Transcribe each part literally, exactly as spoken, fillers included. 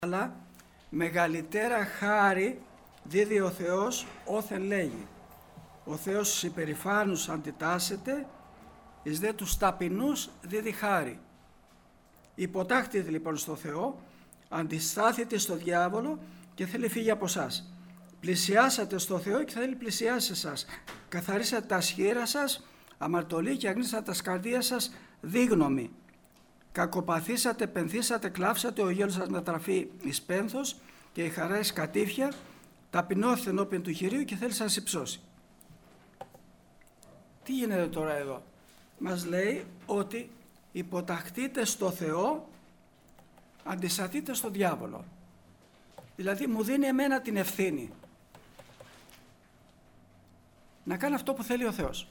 Αλλά μεγαλύτερα χάρη δίδει ο Θεός όθεν λέγει. Ο Θεός στους υπερηφάνους αντιτάσσεται, εις δε τους ταπεινούς δίδει χάρη. Υποτάχτητε λοιπόν στο Θεό, αντιστάθητε στο διάβολο και θέλει φύγει από εσάς. Πλησιάσατε στο Θεό και θέλει πλησιάσει εσάς. Καθαρίσατε τα σχήρα σας, αμαρτωλοί και αγνίσατε τα σκαρδία σας δίγνωμοι. Κακοπαθήσατε, πενθήσατε, κλάψατε, ο γέλος σας μετραφεί εις πένθος και η χαρά εις κατήφια, ταπεινώθητε ενώπιον του Κυρίου και θέλει σας υψώσει. Τι γίνεται τώρα εδώ? Μας λέει ότι υποταχτείτε στο Θεό, αντισταθείτε στο διάβολο. Δηλαδή μου δίνει εμένα την ευθύνη να κάνω αυτό που θέλει ο Θεός.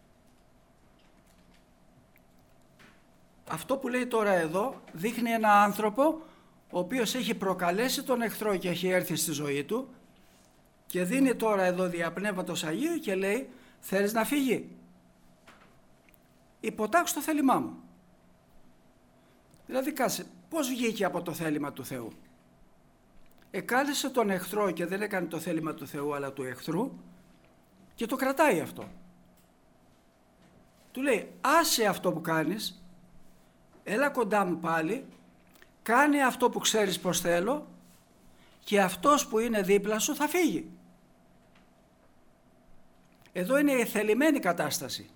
Αυτό που λέει τώρα εδώ δείχνει ένα άνθρωπο ο οποίος έχει προκαλέσει τον εχθρό και έχει έρθει στη ζωή του και δίνει τώρα εδώ δια Πνεύματος Αγίου και λέει, θέλεις να φύγει? Υποτάξου το θέλημά μου. Δηλαδή κάτσε, πώς βγήκε από το θέλημα του Θεού? Εκάλεσε τον εχθρό και δεν έκανε το θέλημα του Θεού αλλά του εχθρού και το κρατάει αυτό. Του λέει, άσε αυτό που κάνεις, έλα κοντά μου πάλι, κάνε αυτό που ξέρεις πως θέλω και αυτός που είναι δίπλα σου θα φύγει. Εδώ είναι η θελημένη κατάσταση.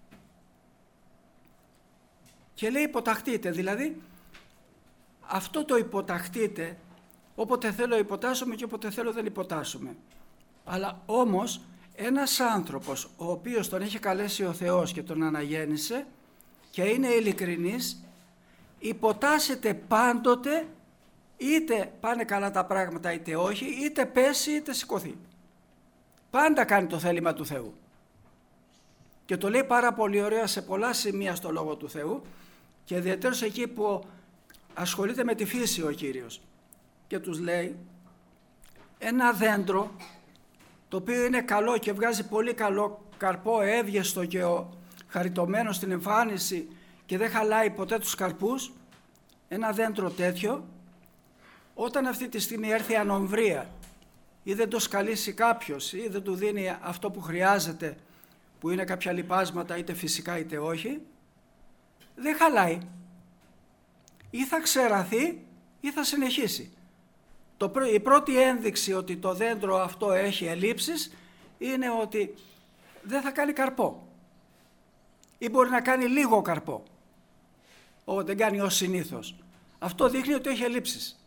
Και λέει υποταχτείτε, δηλαδή αυτό το υποταχτείτε, όποτε θέλω υποτάσσομαι και όποτε θέλω δεν υποτάσσομαι. Αλλά όμως ένας άνθρωπος ο οποίος τον έχει καλέσει ο Θεός και τον αναγέννησε και είναι ειλικρινής, υποτάσσεται πάντοτε, είτε πάνε καλά τα πράγματα είτε όχι, είτε πέσει είτε σηκωθεί. Πάντα κάνει το θέλημα του Θεού. Και το λέει πάρα πολύ ωραία σε πολλά σημεία στο Λόγο του Θεού και ιδιαίτερως εκεί που ασχολείται με τη φύση ο Κύριος. Και τους λέει, ένα δέντρο το οποίο είναι καλό και βγάζει πολύ καλό καρπό, εύγεστο και χαριτωμένο στην εμφάνιση και δεν χαλάει ποτέ τους καρπούς, ένα δέντρο τέτοιο, όταν αυτή τη στιγμή έρθει ανομβρία ή δεν το σκαλίσει κάποιος ή δεν του δίνει αυτό που χρειάζεται, που είναι κάποια λιπάσματα είτε φυσικά είτε όχι, δεν χαλάει. Ή θα ξεραθεί ή θα συνεχίσει. Το, η πρώτη ένδειξη ότι το δέντρο αυτό έχει ελλείψεις είναι ότι δεν θα κάνει καρπό. Ή μπορεί να κάνει λίγο καρπό. Ό, δεν κάνει ως συνήθως. Αυτό δείχνει ότι έχει ελλείψεις.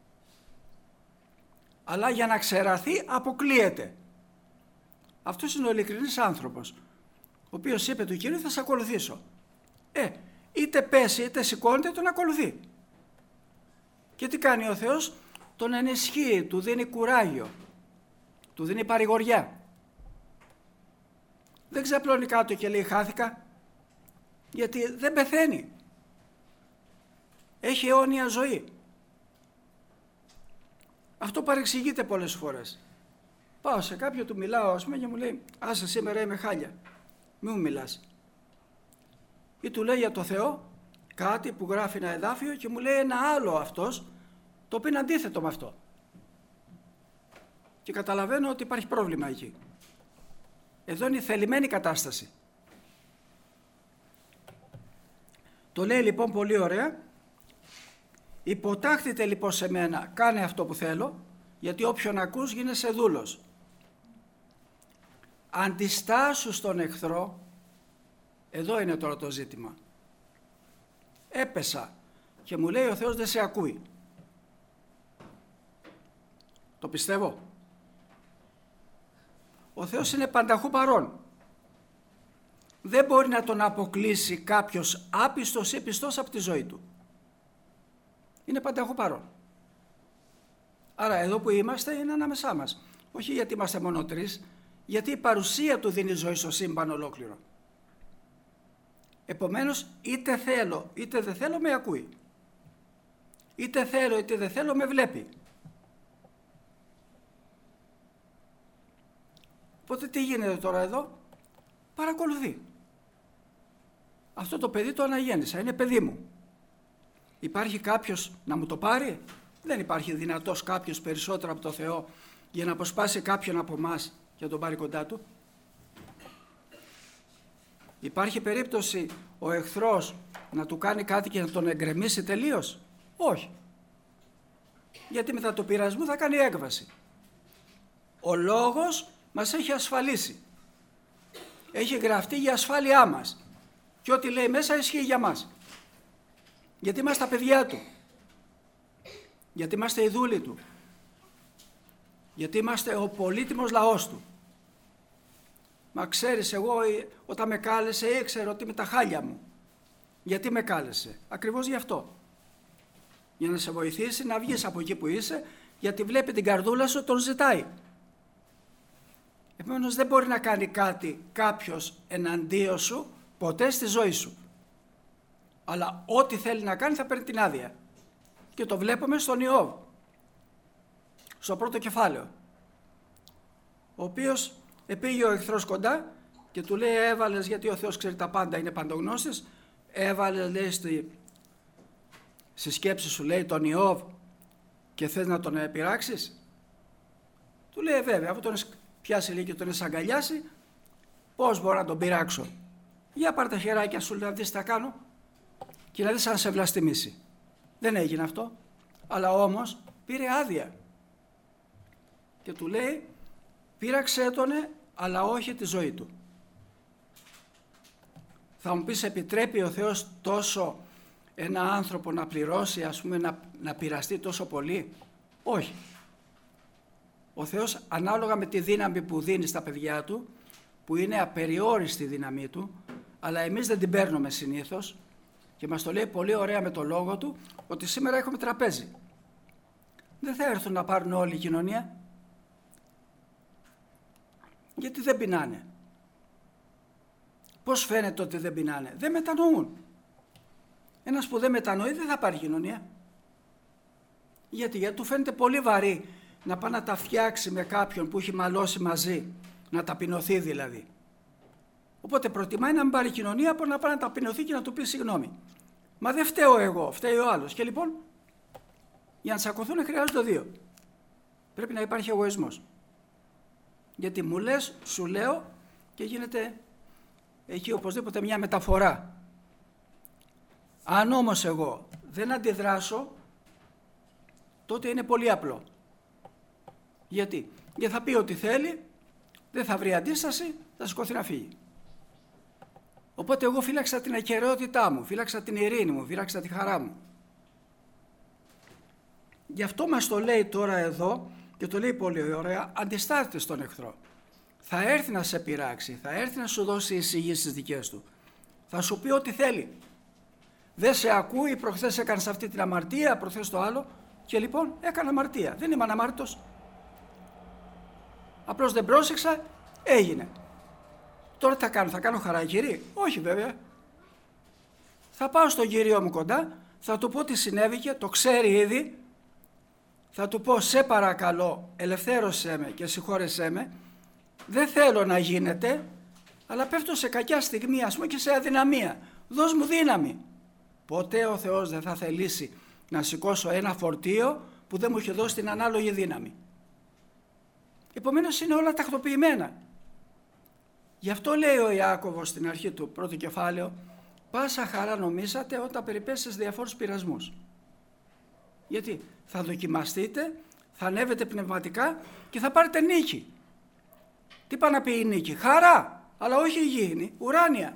Αλλά για να ξεραθεί αποκλείεται. Αυτός είναι ο ειλικρινής άνθρωπος, ο οποίος είπε του Κύριου θα σε ακολουθήσω. Ε, είτε πέσει είτε σηκώνεται τον ακολουθεί. Και τι κάνει ο Θεός? Τον ενισχύει, του δίνει κουράγιο, του δίνει παρηγοριά. Δεν ξαπλώνει κάτω και λέει χάθηκα, γιατί δεν πεθαίνει. Έχει αιώνια ζωή. Αυτό παρεξηγείται πολλές φορές. Πάω σε κάποιον, του μιλάω ας πούμε και μου λέει άσε σήμερα είμαι χάλια, μη μου μιλάς. Ή του λέει για το Θεό κάτι που γράφει ένα εδάφιο και μου λέει ένα άλλο αυτός το οποίο είναι αντίθετο με αυτό. Και καταλαβαίνω ότι υπάρχει πρόβλημα εκεί. Εδώ είναι η θελημένη κατάσταση. Το λέει λοιπόν πολύ ωραία. Υποτάχτητε λοιπόν σε μένα, κάνε αυτό που θέλω, γιατί όποιον ακούς γίνεσαι δούλος. Αντιστάσου στον εχθρό, εδώ είναι τώρα το ζήτημα. Έπεσα και μου λέει ο Θεός δεν σε ακούει. Το πιστεύω. Ο Θεός είναι πανταχού παρόν. Δεν μπορεί να τον αποκλείσει κάποιος άπιστος ή πιστός από τη ζωή του. Είναι πανταχού παρόν. Άρα εδώ που είμαστε είναι ανάμεσά μας. Όχι γιατί είμαστε μόνο τρεις, γιατί η παρουσία του δίνει ζωή στο σύμπαν ολόκληρο. Επομένως είτε θέλω είτε δεν θέλω με ακούει. Είτε θέλω είτε δεν θέλω με βλέπει. Οπότε τι γίνεται τώρα εδώ? Παρακολουθεί. Αυτό το παιδί το αναγέννησα, είναι παιδί μου. Υπάρχει κάποιος να μου το πάρει? Δεν υπάρχει δυνατός κάποιος περισσότερο από το Θεό για να αποσπάσει κάποιον από εμάς και να τον πάρει κοντά του. Υπάρχει περίπτωση ο εχθρός να του κάνει κάτι και να τον εγκρεμίσει τελείως? Όχι. Γιατί μετά το πειρασμό θα κάνει έκβαση. Ο λόγος μας έχει ασφαλίσει. Έχει γραφτεί για ασφάλειά μας. Και ό,τι λέει μέσα ισχύει για μας. Γιατί είμαστε τα παιδιά του. Γιατί είμαστε οι δούλοι του. Γιατί είμαστε ο πολύτιμος λαός του. Μα ξέρεις, εγώ όταν με κάλεσε ήξερα ότι είμαι τα χάλια μου. Γιατί με κάλεσε? Ακριβώς γι' αυτό. Για να σε βοηθήσει να βγεις από εκεί που είσαι, γιατί βλέπει την καρδούλα σου, τον ζητάει. Επομένως δεν μπορεί να κάνει κάτι κάποιος εναντίον σου ποτέ στη ζωή σου. Αλλά ό,τι θέλει να κάνει θα παίρνει την άδεια. Και το βλέπουμε στον Ιώβ, στο πρώτο κεφάλαιο, ο οποίος επήγε ο εχθρός κοντά και του λέει, έβαλες, γιατί ο Θεός ξέρει τα πάντα, είναι παντογνώστης, έβαλες, λέει, στη, στη σκέψη σου, λέει, τον Ιώβ και θες να τον πειράξεις? Του λέει, βέβαια, αφού τον πιάσει λίγο και τον αγκαλιάσει, πώς μπορώ να τον πειράξω? Για πάρ' τα χεράκια σου, να δεις τι θα κάνω και να δεις αν σε βλαστημίσει. Δεν έγινε αυτό, αλλά όμως πήρε άδεια και του λέει, πείραξέ τονε, αλλά όχι τη ζωή του. Θα μου πεις, επιτρέπει ο Θεός τόσο ένα άνθρωπο να πληρώσει, ας πούμε, να, να πειραστεί τόσο πολύ? Όχι. Ο Θεός, ανάλογα με τη δύναμη που δίνει στα παιδιά του, που είναι απεριόριστη η δύναμή του, αλλά εμείς δεν την παίρνουμε συνήθως, και μας το λέει πολύ ωραία με το λόγο του, ότι σήμερα έχουμε τραπέζι. Δεν θα έρθουν να πάρουν όλη η κοινωνία. Γιατί δεν πεινάνε? Πώς φαίνεται ότι δεν πεινάνε? Δεν μετανοούν. Ένας που δεν μετανοεί δεν θα πάρει κοινωνία. Γιατί, γιατί του φαίνεται πολύ βαρύ να πάει να τα φτιάξει με κάποιον που έχει μαλώσει μαζί, να ταπεινωθεί δηλαδή. Οπότε προτιμάει να μην πάρει κοινωνία από να πάει να ταπεινωθεί και να του πει συγγνώμη. Μα δεν φταίω εγώ, φταίει ο άλλος. Και λοιπόν, για να τσακωθούν χρειάζονται δύο. Πρέπει να υπάρχει εγωισμός. Γιατί μου λες, σου λέω και γίνεται εκεί οπωσδήποτε μια μεταφορά. Αν όμως εγώ δεν αντιδράσω, τότε είναι πολύ απλό. Γιατί? Γιατί θα πει ό,τι θέλει, δεν θα βρει αντίσταση, θα σηκώθει να φύγει. Οπότε εγώ φύλαξα την ακεραιότητά μου, φύλαξα την ειρήνη μου, φύλαξα τη χαρά μου. Γι' αυτό μας το λέει τώρα εδώ και το λέει πολύ ωραία, αντιστάθετε στον εχθρό. Θα έρθει να σε πειράξει, θα έρθει να σου δώσει εισηγήσεις δικές του. Θα σου πει ό,τι θέλει. Δεν σε ακούει, προχθές έκανες αυτή την αμαρτία, προχθές το άλλο και λοιπόν έκανα αμαρτία. Δεν είμαι αναμάρτητος. Απλώς δεν πρόσεξα, έγινε. Τώρα τι θα κάνω, θα κάνω χαρακτήρι? Όχι βέβαια. Θα πάω στον Κύριο μου κοντά, θα του πω τι συνέβηκε, το ξέρει ήδη, θα του πω σε παρακαλώ ελευθέρωσέ με και συγχώρεσέ με, δεν θέλω να γίνεται, αλλά πέφτω σε κακιά στιγμή, ας πούμε, και σε αδυναμία. Δώσ' μου δύναμη. Ποτέ ο Θεός δεν θα θελήσει να σηκώσω ένα φορτίο που δεν μου έχει δώσει την ανάλογη δύναμη. Επομένως είναι όλα τακτοποιημένα. Γι' αυτό λέει ο Ιάκωβος στην αρχή του πρώτου κεφάλαιο, πάσα χαρά νομίσατε όταν περιπέσετε σε διαφόρους πειρασμούς. Γιατί θα δοκιμαστείτε, θα ανέβετε πνευματικά και θα πάρετε νίκη. Τι πάει να πει η νίκη? Χαρά, αλλά όχι υγιεινή, ουράνια.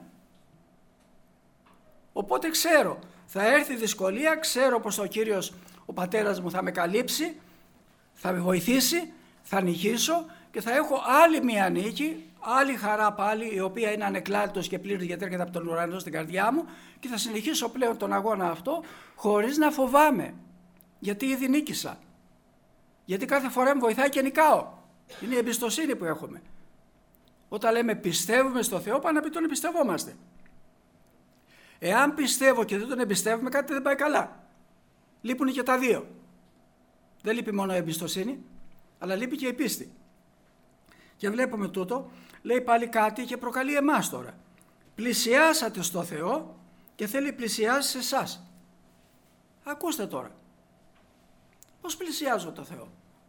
Οπότε ξέρω, θα έρθει δυσκολία, ξέρω πως ο Κύριος, ο πατέρας μου θα με καλύψει, θα με βοηθήσει, θα νικήσω και θα έχω άλλη μία νίκη, άλλη χαρά πάλι, η οποία είναι ανεκλάτητος και πλήρης γιατί έρχεται από τον ουρανό στην καρδιά μου και θα συνεχίσω πλέον τον αγώνα αυτό χωρίς να φοβάμαι, γιατί ήδη νίκησα. Γιατί κάθε φορά με βοηθάει και νικάω. Είναι η εμπιστοσύνη που έχουμε. Όταν λέμε πιστεύουμε στο Θεό, πάνω να πει τον εμπιστευόμαστε. Εάν πιστεύω και δεν τον εμπιστεύουμε, κάτι δεν πάει καλά. Λείπουν και τα δύο. Δεν λείπει μόνο η εμπιστοσύνη, αλλά λείπει και η πίστη. Και βλέπουμε τούτο, λέει πάλι κάτι και προκαλεί εμάς τώρα. Πλησιάσατε στο Θεό και θέλει πλησιάσει σε εσάς. Ακούστε τώρα. Πώς πλησιάζω το Θεό?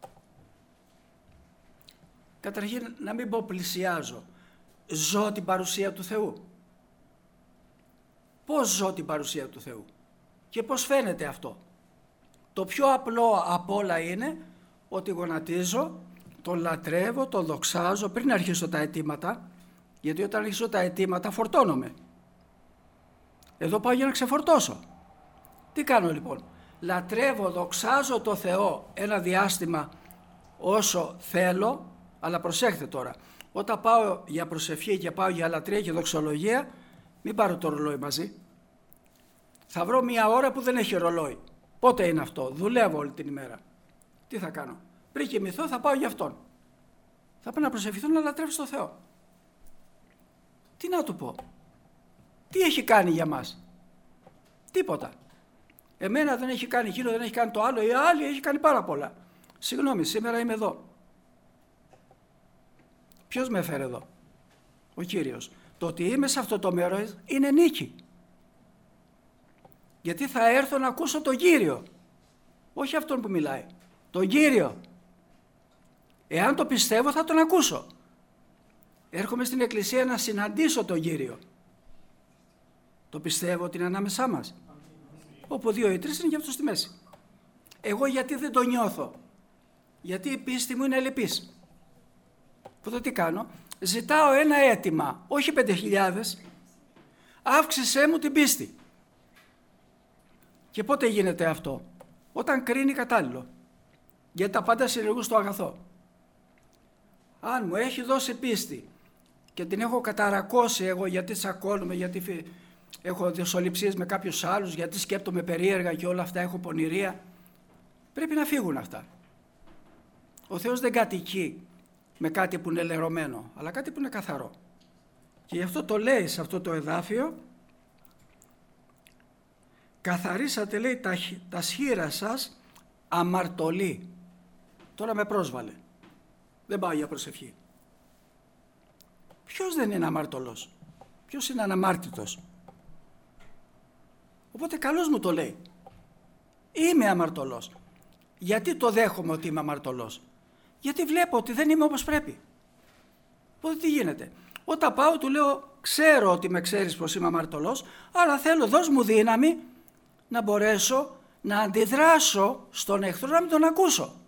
Καταρχήν, να μην πω πλησιάζω. Ζω την παρουσία του Θεού. Πώς ζω την παρουσία του Θεού και πώς φαίνεται αυτό? Το πιο απλό από όλα είναι ότι γονατίζω, τον λατρεύω, τον δοξάζω πριν αρχίσω τα αιτήματα, γιατί όταν αρχίσω τα αιτήματα φορτώνομαι. Εδώ πάω για να ξεφορτώσω. Τι κάνω λοιπόν? Λατρεύω, δοξάζω το Θεό ένα διάστημα όσο θέλω, αλλά προσέχτε τώρα, όταν πάω για προσευχή και πάω για λατρεία και δοξολογία, μην πάρω το ρολόι μαζί. Θα βρω μια ώρα που δεν έχει ρολόι. Πότε είναι αυτό? Δουλεύω όλη την ημέρα. Τι θα κάνω? Πριν κοιμηθώ θα πάω για αυτόν. Θα πάω να προσευχηθώ, να λατρεύσω το Θεό. Τι να του πω? Τι έχει κάνει για μας? Τίποτα. Εμένα δεν έχει κάνει εκείνο, δεν έχει κάνει το άλλο, η άλλη έχει κάνει πάρα πολλά. Συγγνώμη, σήμερα είμαι εδώ. Ποιος με έφερε εδώ? Ο Κύριος. Το ότι είμαι σε αυτό το μέρος είναι νίκη. Γιατί θα έρθω να ακούσω τον Κύριο. Όχι αυτόν που μιλάει. Τον Κύριο. Εάν το πιστεύω θα τον ακούσω. Έρχομαι στην εκκλησία να συναντήσω τον Κύριο. Το πιστεύω ότι είναι ανάμεσά μας. Όπου δύο ή τρεις είναι και αυτό στη μέση. Εγώ γιατί δεν το νιώθω? Γιατί η πίστη μου είναι ελλειπής. Οπότε τι κάνω? Ζητάω ένα αίτημα, όχι πέντε χιλιάδες. Αύξησέ μου την πίστη. Και πότε γίνεται αυτό? Όταν κρίνει κατάλληλο. Γιατί τα πάντα συλλογούν στο αγαθό. Αν μου έχει δώσει πίστη και την έχω καταρακώσει εγώ γιατί τσακώνομαι, γιατί έχω δυσοληψίες με κάποιους άλλους, γιατί σκέπτομαι περίεργα και όλα αυτά, έχω πονηρία, πρέπει να φύγουν αυτά. Ο Θεός δεν κατοικεί με κάτι που είναι λερωμένο, αλλά κάτι που είναι καθαρό. Και γι' αυτό το λέει σε αυτό το εδάφιο, καθαρίσατε, λέει, τα, τα σχήρα σας αμαρτωλή. Τώρα με πρόσβαλε. Δεν πάω για προσευχή. Ποιος δεν είναι αμαρτωλός? Ποιος είναι αναμάρτητος? Οπότε καλώς μου το λέει. Είμαι αμαρτωλός. Γιατί το δέχομαι ότι είμαι αμαρτωλός? Γιατί βλέπω ότι δεν είμαι όπως πρέπει. Οπότε τι γίνεται? Όταν πάω του λέω, ξέρω ότι με ξέρεις πως είμαι αμαρτωλός, αλλά θέλω, δώσ' μου δύναμη να μπορέσω να αντιδράσω στον εχθρό, να μην τον ακούσω.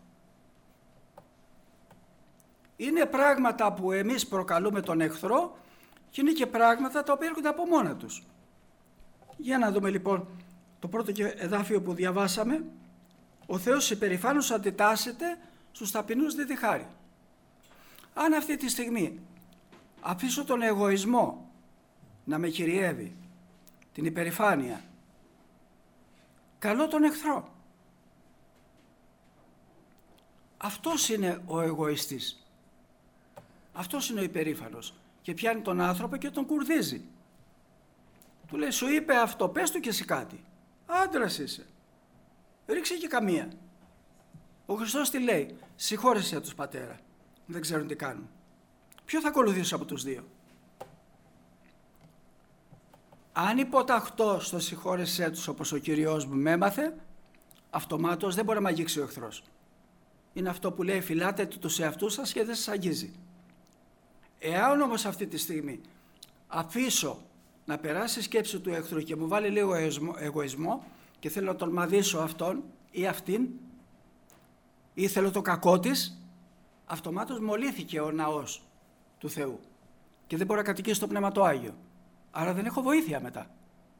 Είναι πράγματα που εμείς προκαλούμε τον εχθρό και είναι και πράγματα τα οποία έρχονται από μόνα τους. Για να δούμε λοιπόν το πρώτο εδάφιο που διαβάσαμε. Ο Θεός υπερηφάνως αντιτάσσεται στους ταπεινούς δίδει χάρη. Αν αυτή τη στιγμή αφήσω τον εγωισμό να με κυριεύει, την υπερηφάνεια, καλώ τον εχθρό. Αυτός είναι ο εγωιστής. Αυτός είναι ο υπερήφανος και πιάνει τον άνθρωπο και τον κουρδίζει. Του λέει, σου είπε αυτό, πες του και εσύ κάτι. Άντρας είσαι. Ρίξε και καμία. Ο Χριστός τι λέει? Συγχώρεσέ τους, πατέρα. Δεν ξέρουν τι κάνουν. Ποιο θα ακολουθήσω από τους δύο? Αν υποταχτώ στο συγχώρεσέ τους όπως ο Κυριός μου με έμαθε, αυτομάτως δεν μπορεί να με αγγίξει ο εχθρός. Είναι αυτό που λέει, φυλάτε τους εαυτούς σας και δεν σας αγγίζει. Εάν όμως αυτή τη στιγμή αφήσω να περάσει η σκέψη του εχθρού και μου βάλει λίγο εγωισμό και θέλω να τον μαδίσω αυτόν ή αυτήν ή θέλω το κακό της, αυτομάτως μολύθηκε ο ναός του Θεού και δεν μπορεί να κατοικήσει το Πνεύμα το Άγιο. Άρα δεν έχω βοήθεια μετά.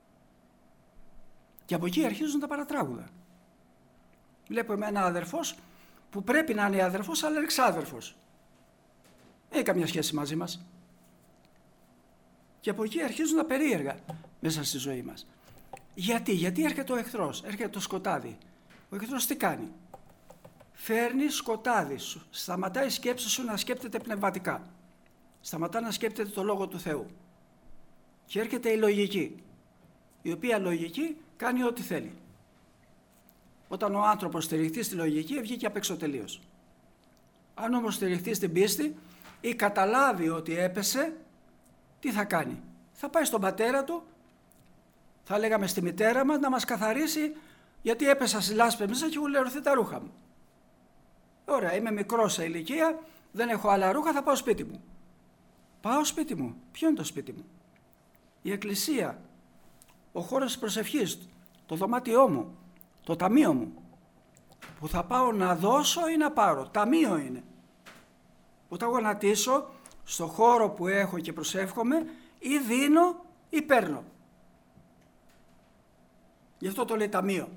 Και από εκεί αρχίζουν τα παρατράγουδα. Βλέπω ένα αδερφός που πρέπει να είναι αδερφός αλλά είναι εξάδερφος. Δεν έχει καμιά σχέση μαζί μας. Και από εκεί αρχίζουν τα περίεργα μέσα στη ζωή μας. Γιατί, γιατί έρχεται ο εχθρός, έρχεται το σκοτάδι. Ο εχθρός τι κάνει? Φέρνει σκοτάδι σου, σταματάει η σκέψη σου να σκέπτεται πνευματικά. Σταματά να σκέπτεται το Λόγο του Θεού. Και έρχεται η λογική, η οποία λογική κάνει ό,τι θέλει. Όταν ο άνθρωπος στηριχτεί στη λογική, βγήκε απ' έξω τελείως. Αν όμως στηριχτεί στην πίστη ή καταλάβει ότι έπεσε, τι θα κάνει? Θα πάει στον πατέρα του, θα λέγαμε στη μητέρα μας, να μας καθαρίσει Γιατί έπεσα στη λάσπη μέσα και έχουν λερωθεί τα ρούχα μου. Ωραία, είμαι μικρός σε ηλικία, δεν έχω άλλα ρούχα, θα πάω σπίτι μου. Πάω σπίτι μου. Ποιο είναι το σπίτι μου? Η εκκλησία, ο χώρος της προσευχής, το δωμάτιό μου, το ταμείο μου. Που θα πάω να δώσω ή να πάρω. Ταμείο είναι. Που θα γονατίσω στο χώρο που έχω και προσεύχομαι, ή δίνω ή παίρνω. Γι' αυτό το λέει ταμείο.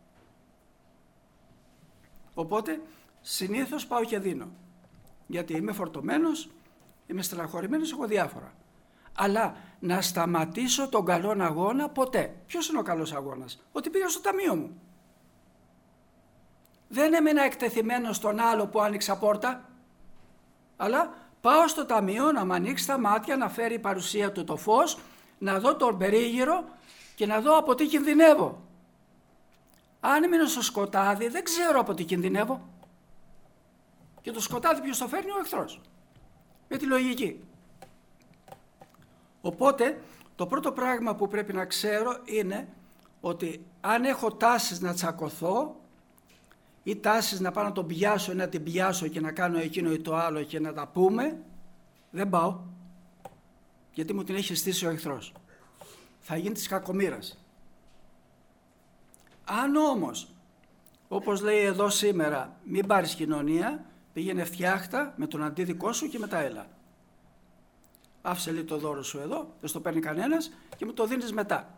Οπότε συνήθως πάω και δίνω. Γιατί είμαι φορτωμένος, είμαι στεναχωρημένος, έχω διάφορα. Αλλά να σταματήσω τον καλό αγώνα ποτέ. Ποιος είναι ο καλός αγώνας? Ότι πήγα στο ταμείο μου. Δεν έμεινα εκτεθειμένος στον άλλο που άνοιξα πόρτα, αλλά πάω στο ταμείο να μου ανοίξει τα μάτια, να φέρει η παρουσία του το φως, να δω τον περίγυρο και να δω από τι κινδυνεύω. Αν μείνω στο σκοτάδι, δεν ξέρω από τι κινδυνεύω. Και το σκοτάδι ποιος το φέρνει? Ο εχθρός. Με τη λογική. Οπότε το πρώτο πράγμα που πρέπει να ξέρω είναι ότι αν έχω τάσεις να τσακωθώ ή τάσεις να πάω να τον πιάσω ή να την πιάσω και να κάνω εκείνο ή το άλλο και να τα πούμε, δεν πάω. Γιατί μου την έχει στήσει ο εχθρός. Θα γίνει της κακομοίρας. Αν όμως, όπως λέει εδώ σήμερα, μην πάρεις κοινωνία, πήγαινε φτιάχτα με τον αντίδικό σου και μετά έλα. Άφησε λίγο το δώρο σου εδώ, δεν στο παίρνει κανένας και μου το δίνεις μετά.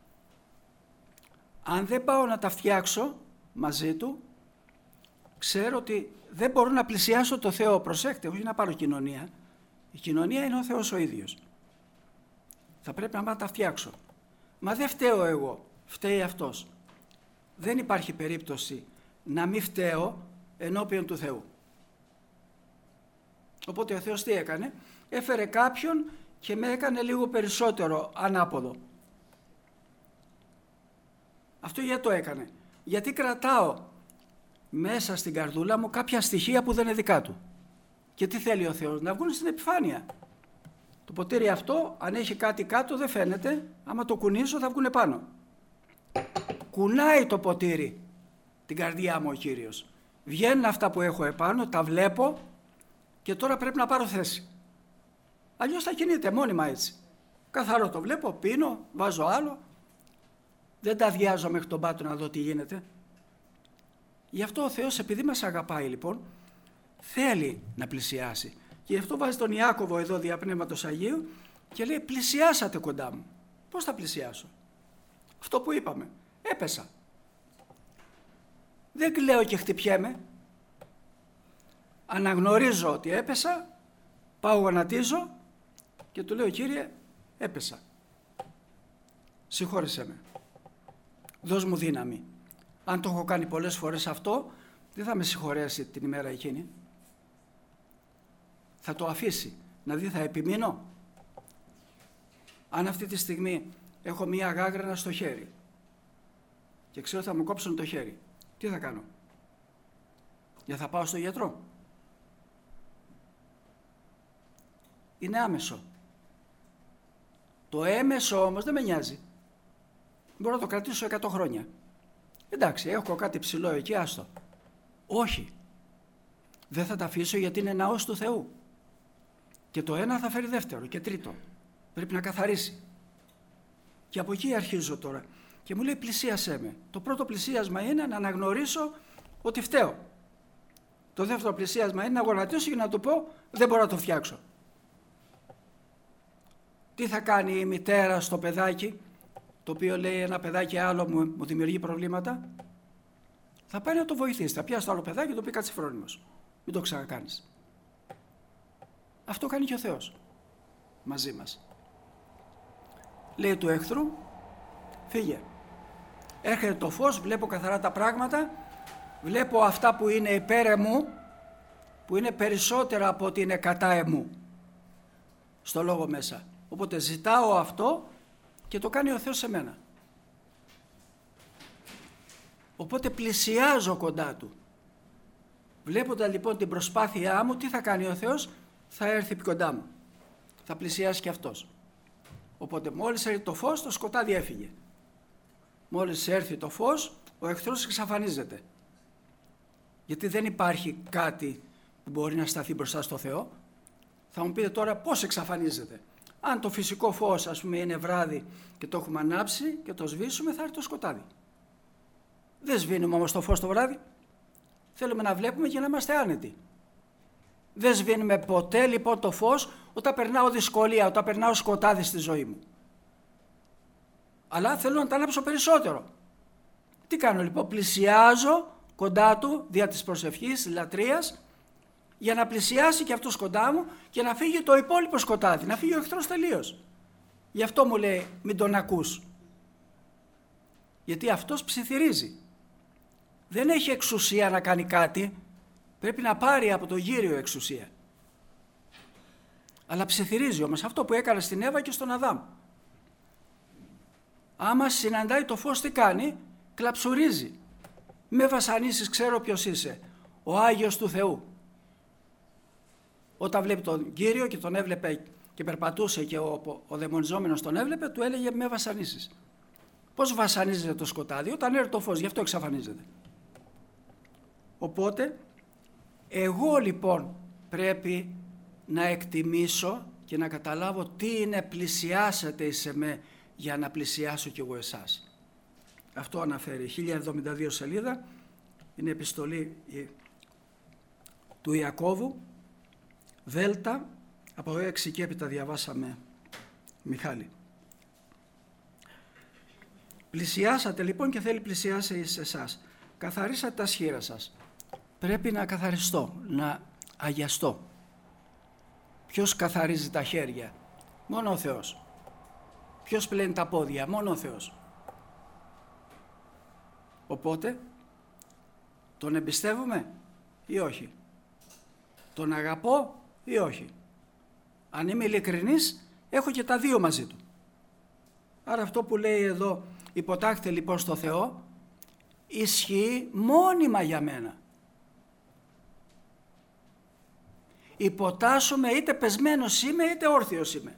Αν δεν πάω να τα φτιάξω μαζί του, ξέρω ότι δεν μπορώ να πλησιάσω το Θεό. Προσέξτε, όχι να πάρω κοινωνία. Η κοινωνία είναι ο Θεός ο ίδιος. Θα πρέπει να τα φτιάξω. Μα δεν φταίω εγώ, φταίει αυτός. Δεν υπάρχει περίπτωση να μην φταίω ενώπιον του Θεού. Οπότε ο Θεός τι έκανε? Έφερε κάποιον και με έκανε λίγο περισσότερο ανάποδο. Αυτό γιατί το έκανε? Γιατί κρατάω μέσα στην καρδούλα μου κάποια στοιχεία που δεν είναι δικά του. Και τι θέλει ο Θεός? Να βγουν στην επιφάνεια. Το ποτήρι αυτό, αν έχει κάτι κάτω δεν φαίνεται, άμα το κουνήσω θα βγουν πάνω. Κουνάει το ποτήρι την καρδιά μου ο Κύριος. Βγαίνουν αυτά που έχω επάνω, τα βλέπω και τώρα πρέπει να πάρω θέση. Αλλιώς θα κινείται μόνιμα έτσι. Καθαρό το βλέπω, πίνω, βάζω άλλο. Δεν τα αδειάζω μέχρι τον πάτο να δω τι γίνεται. Γι' αυτό ο Θεός, επειδή μας αγαπάει λοιπόν, θέλει να πλησιάσει. Και γι' αυτό βάζει τον Ιάκωβο εδώ δια Πνεύματος Αγίου και λέει πλησιάσατε κοντά μου. Πώς θα πλησιάσω? Αυτό που είπαμε. Έπεσα. Δεν κλαίω και χτυπιέμαι. Αναγνωρίζω ότι έπεσα, πάω γονατίζω και του λέω Κύριε έπεσα. Συγχώρεσέ με. Δώσ' μου δύναμη. Αν το έχω κάνει πολλές φορές αυτό, δεν θα με συγχωρέσει την ημέρα εκείνη. Θα το αφήσει. Να δει θα επιμείνω. Αν αυτή τη στιγμή έχω μία γάγρανα στο χέρι και ξέρω θα μου κόψουν το χέρι, τι θα κάνω? Για θα πάω στο γιατρό? Είναι άμεσο. Το έμεσο όμως δεν με νοιάζει. Μπορώ να το κρατήσω εκατό χρόνια. Εντάξει, έχω κάτι ψηλό εκεί, άστο. Όχι. Δεν θα τα αφήσω γιατί είναι ναός του Θεού. Και το ένα θα φέρει δεύτερο και τρίτο. Πρέπει να καθαρίσει. Και από εκεί αρχίζω τώρα. Και μου λέει πλησίασέ με. Το πρώτο πλησίασμα είναι να αναγνωρίσω ότι φταίω. Το δεύτερο πλησίασμα είναι να γονατίσω και να του πω δεν μπορώ να το φτιάξω. Τι θα κάνει η μητέρα στο παιδάκι, το οποίο λέει ένα παιδάκι άλλο μου, μου δημιουργεί προβλήματα? Θα πάει να το βοηθήσει. Θα πιάσει το άλλο παιδάκι και το πει κάτσε φρόνιμος. Μην το ξανακάνεις. Αυτό κάνει και ο Θεός μαζί μας. Λέει του εχθρού φύγε. Έρχεται το φως, βλέπω καθαρά τα πράγματα, βλέπω αυτά που είναι υπέρ εμού, που είναι περισσότερα από ότι είναι κατά εμού στο λόγο μέσα. Οπότε ζητάω αυτό και το κάνει ο Θεός σε μένα. Οπότε πλησιάζω κοντά του. Βλέποντα λοιπόν την προσπάθειά μου, τι θα κάνει ο Θεός? Θα έρθει κοντά μου. Θα πλησιάσει και αυτός. Οπότε μόλις έρθει το φως, το σκοτάδι έφυγε. μόλις έρθει το φως, ο εχθρός εξαφανίζεται. Γιατί δεν υπάρχει κάτι που μπορεί να σταθεί μπροστά στο Θεό. Θα μου πείτε τώρα πώς εξαφανίζεται. Αν το φυσικό φως, ας πούμε, είναι βράδυ και το έχουμε ανάψει και το σβήσουμε, θα έρθει το σκοτάδι. Δεν σβήνουμε όμως το φως το βράδυ. Θέλουμε να βλέπουμε και να είμαστε άνετοι. Δεν σβήνουμε ποτέ λοιπόν το φως όταν περνάω δυσκολία, όταν περνάω σκοτάδι στη ζωή μου. Αλλά θέλω να τα ανάψω περισσότερο. Τι κάνω λοιπόν? Πλησιάζω κοντά του δια της προσευχής, της λατρείας, για να πλησιάσει και αυτός κοντά μου και να φύγει το υπόλοιπο σκοτάδι, να φύγει ο εχθρός τελείως. Γι' αυτό μου λέει μην τον ακούς. Γιατί αυτός ψιθυρίζει. Δεν έχει εξουσία να κάνει κάτι, πρέπει να πάρει από το γύριο εξουσία. Αλλά ψιθυρίζει όμως, αυτό που έκανε στην Εύα και στον Αδάμ. Άμα συναντάει το φως τι κάνει? Κλαψουρίζει. Με βασανίσεις, ξέρω ποιος είσαι, ο Άγιος του Θεού. Όταν βλέπει τον Κύριο και τον έβλεπε και περπατούσε και ο, ο δαιμονιζόμενος τον έβλεπε, του έλεγε με βασανίσεις. Πώς βασανίζεται το σκοτάδι? Όταν έρθει το φως, γι' αυτό εξαφανίζεται. Οπότε, εγώ λοιπόν πρέπει να εκτιμήσω και να καταλάβω τι είναι πλησιάσετε εις εμέ για να πλησιάσω κι εγώ εσάς. Αυτό αναφέρει χίλια εβδομήντα δύο σελίδα, είναι επιστολή του Ιακώβου, Δέλτα, από έξι και έπειτα διαβάσαμε Μιχάλη. Πλησιάσατε λοιπόν και θέλει πλησιάσει εις εσάς. Καθαρίσατε τα σχήρα σας. Πρέπει να καθαριστώ, να αγιαστώ. Ποιος καθαρίζει τα χέρια? Μόνο ο Θεός. Ποιος πλένει τα πόδια? Μόνο ο Θεός. Οπότε, τον εμπιστεύομαι ή όχι? Τον αγαπώ ή όχι? Αν είμαι ειλικρινής, έχω και τα δύο μαζί του. Άρα αυτό που λέει εδώ, υποτάχτε λοιπόν στο Θεό, ισχύει μόνιμα για μένα. Υποτάσσομαι είτε πεσμένος είμαι είτε όρθιος είμαι.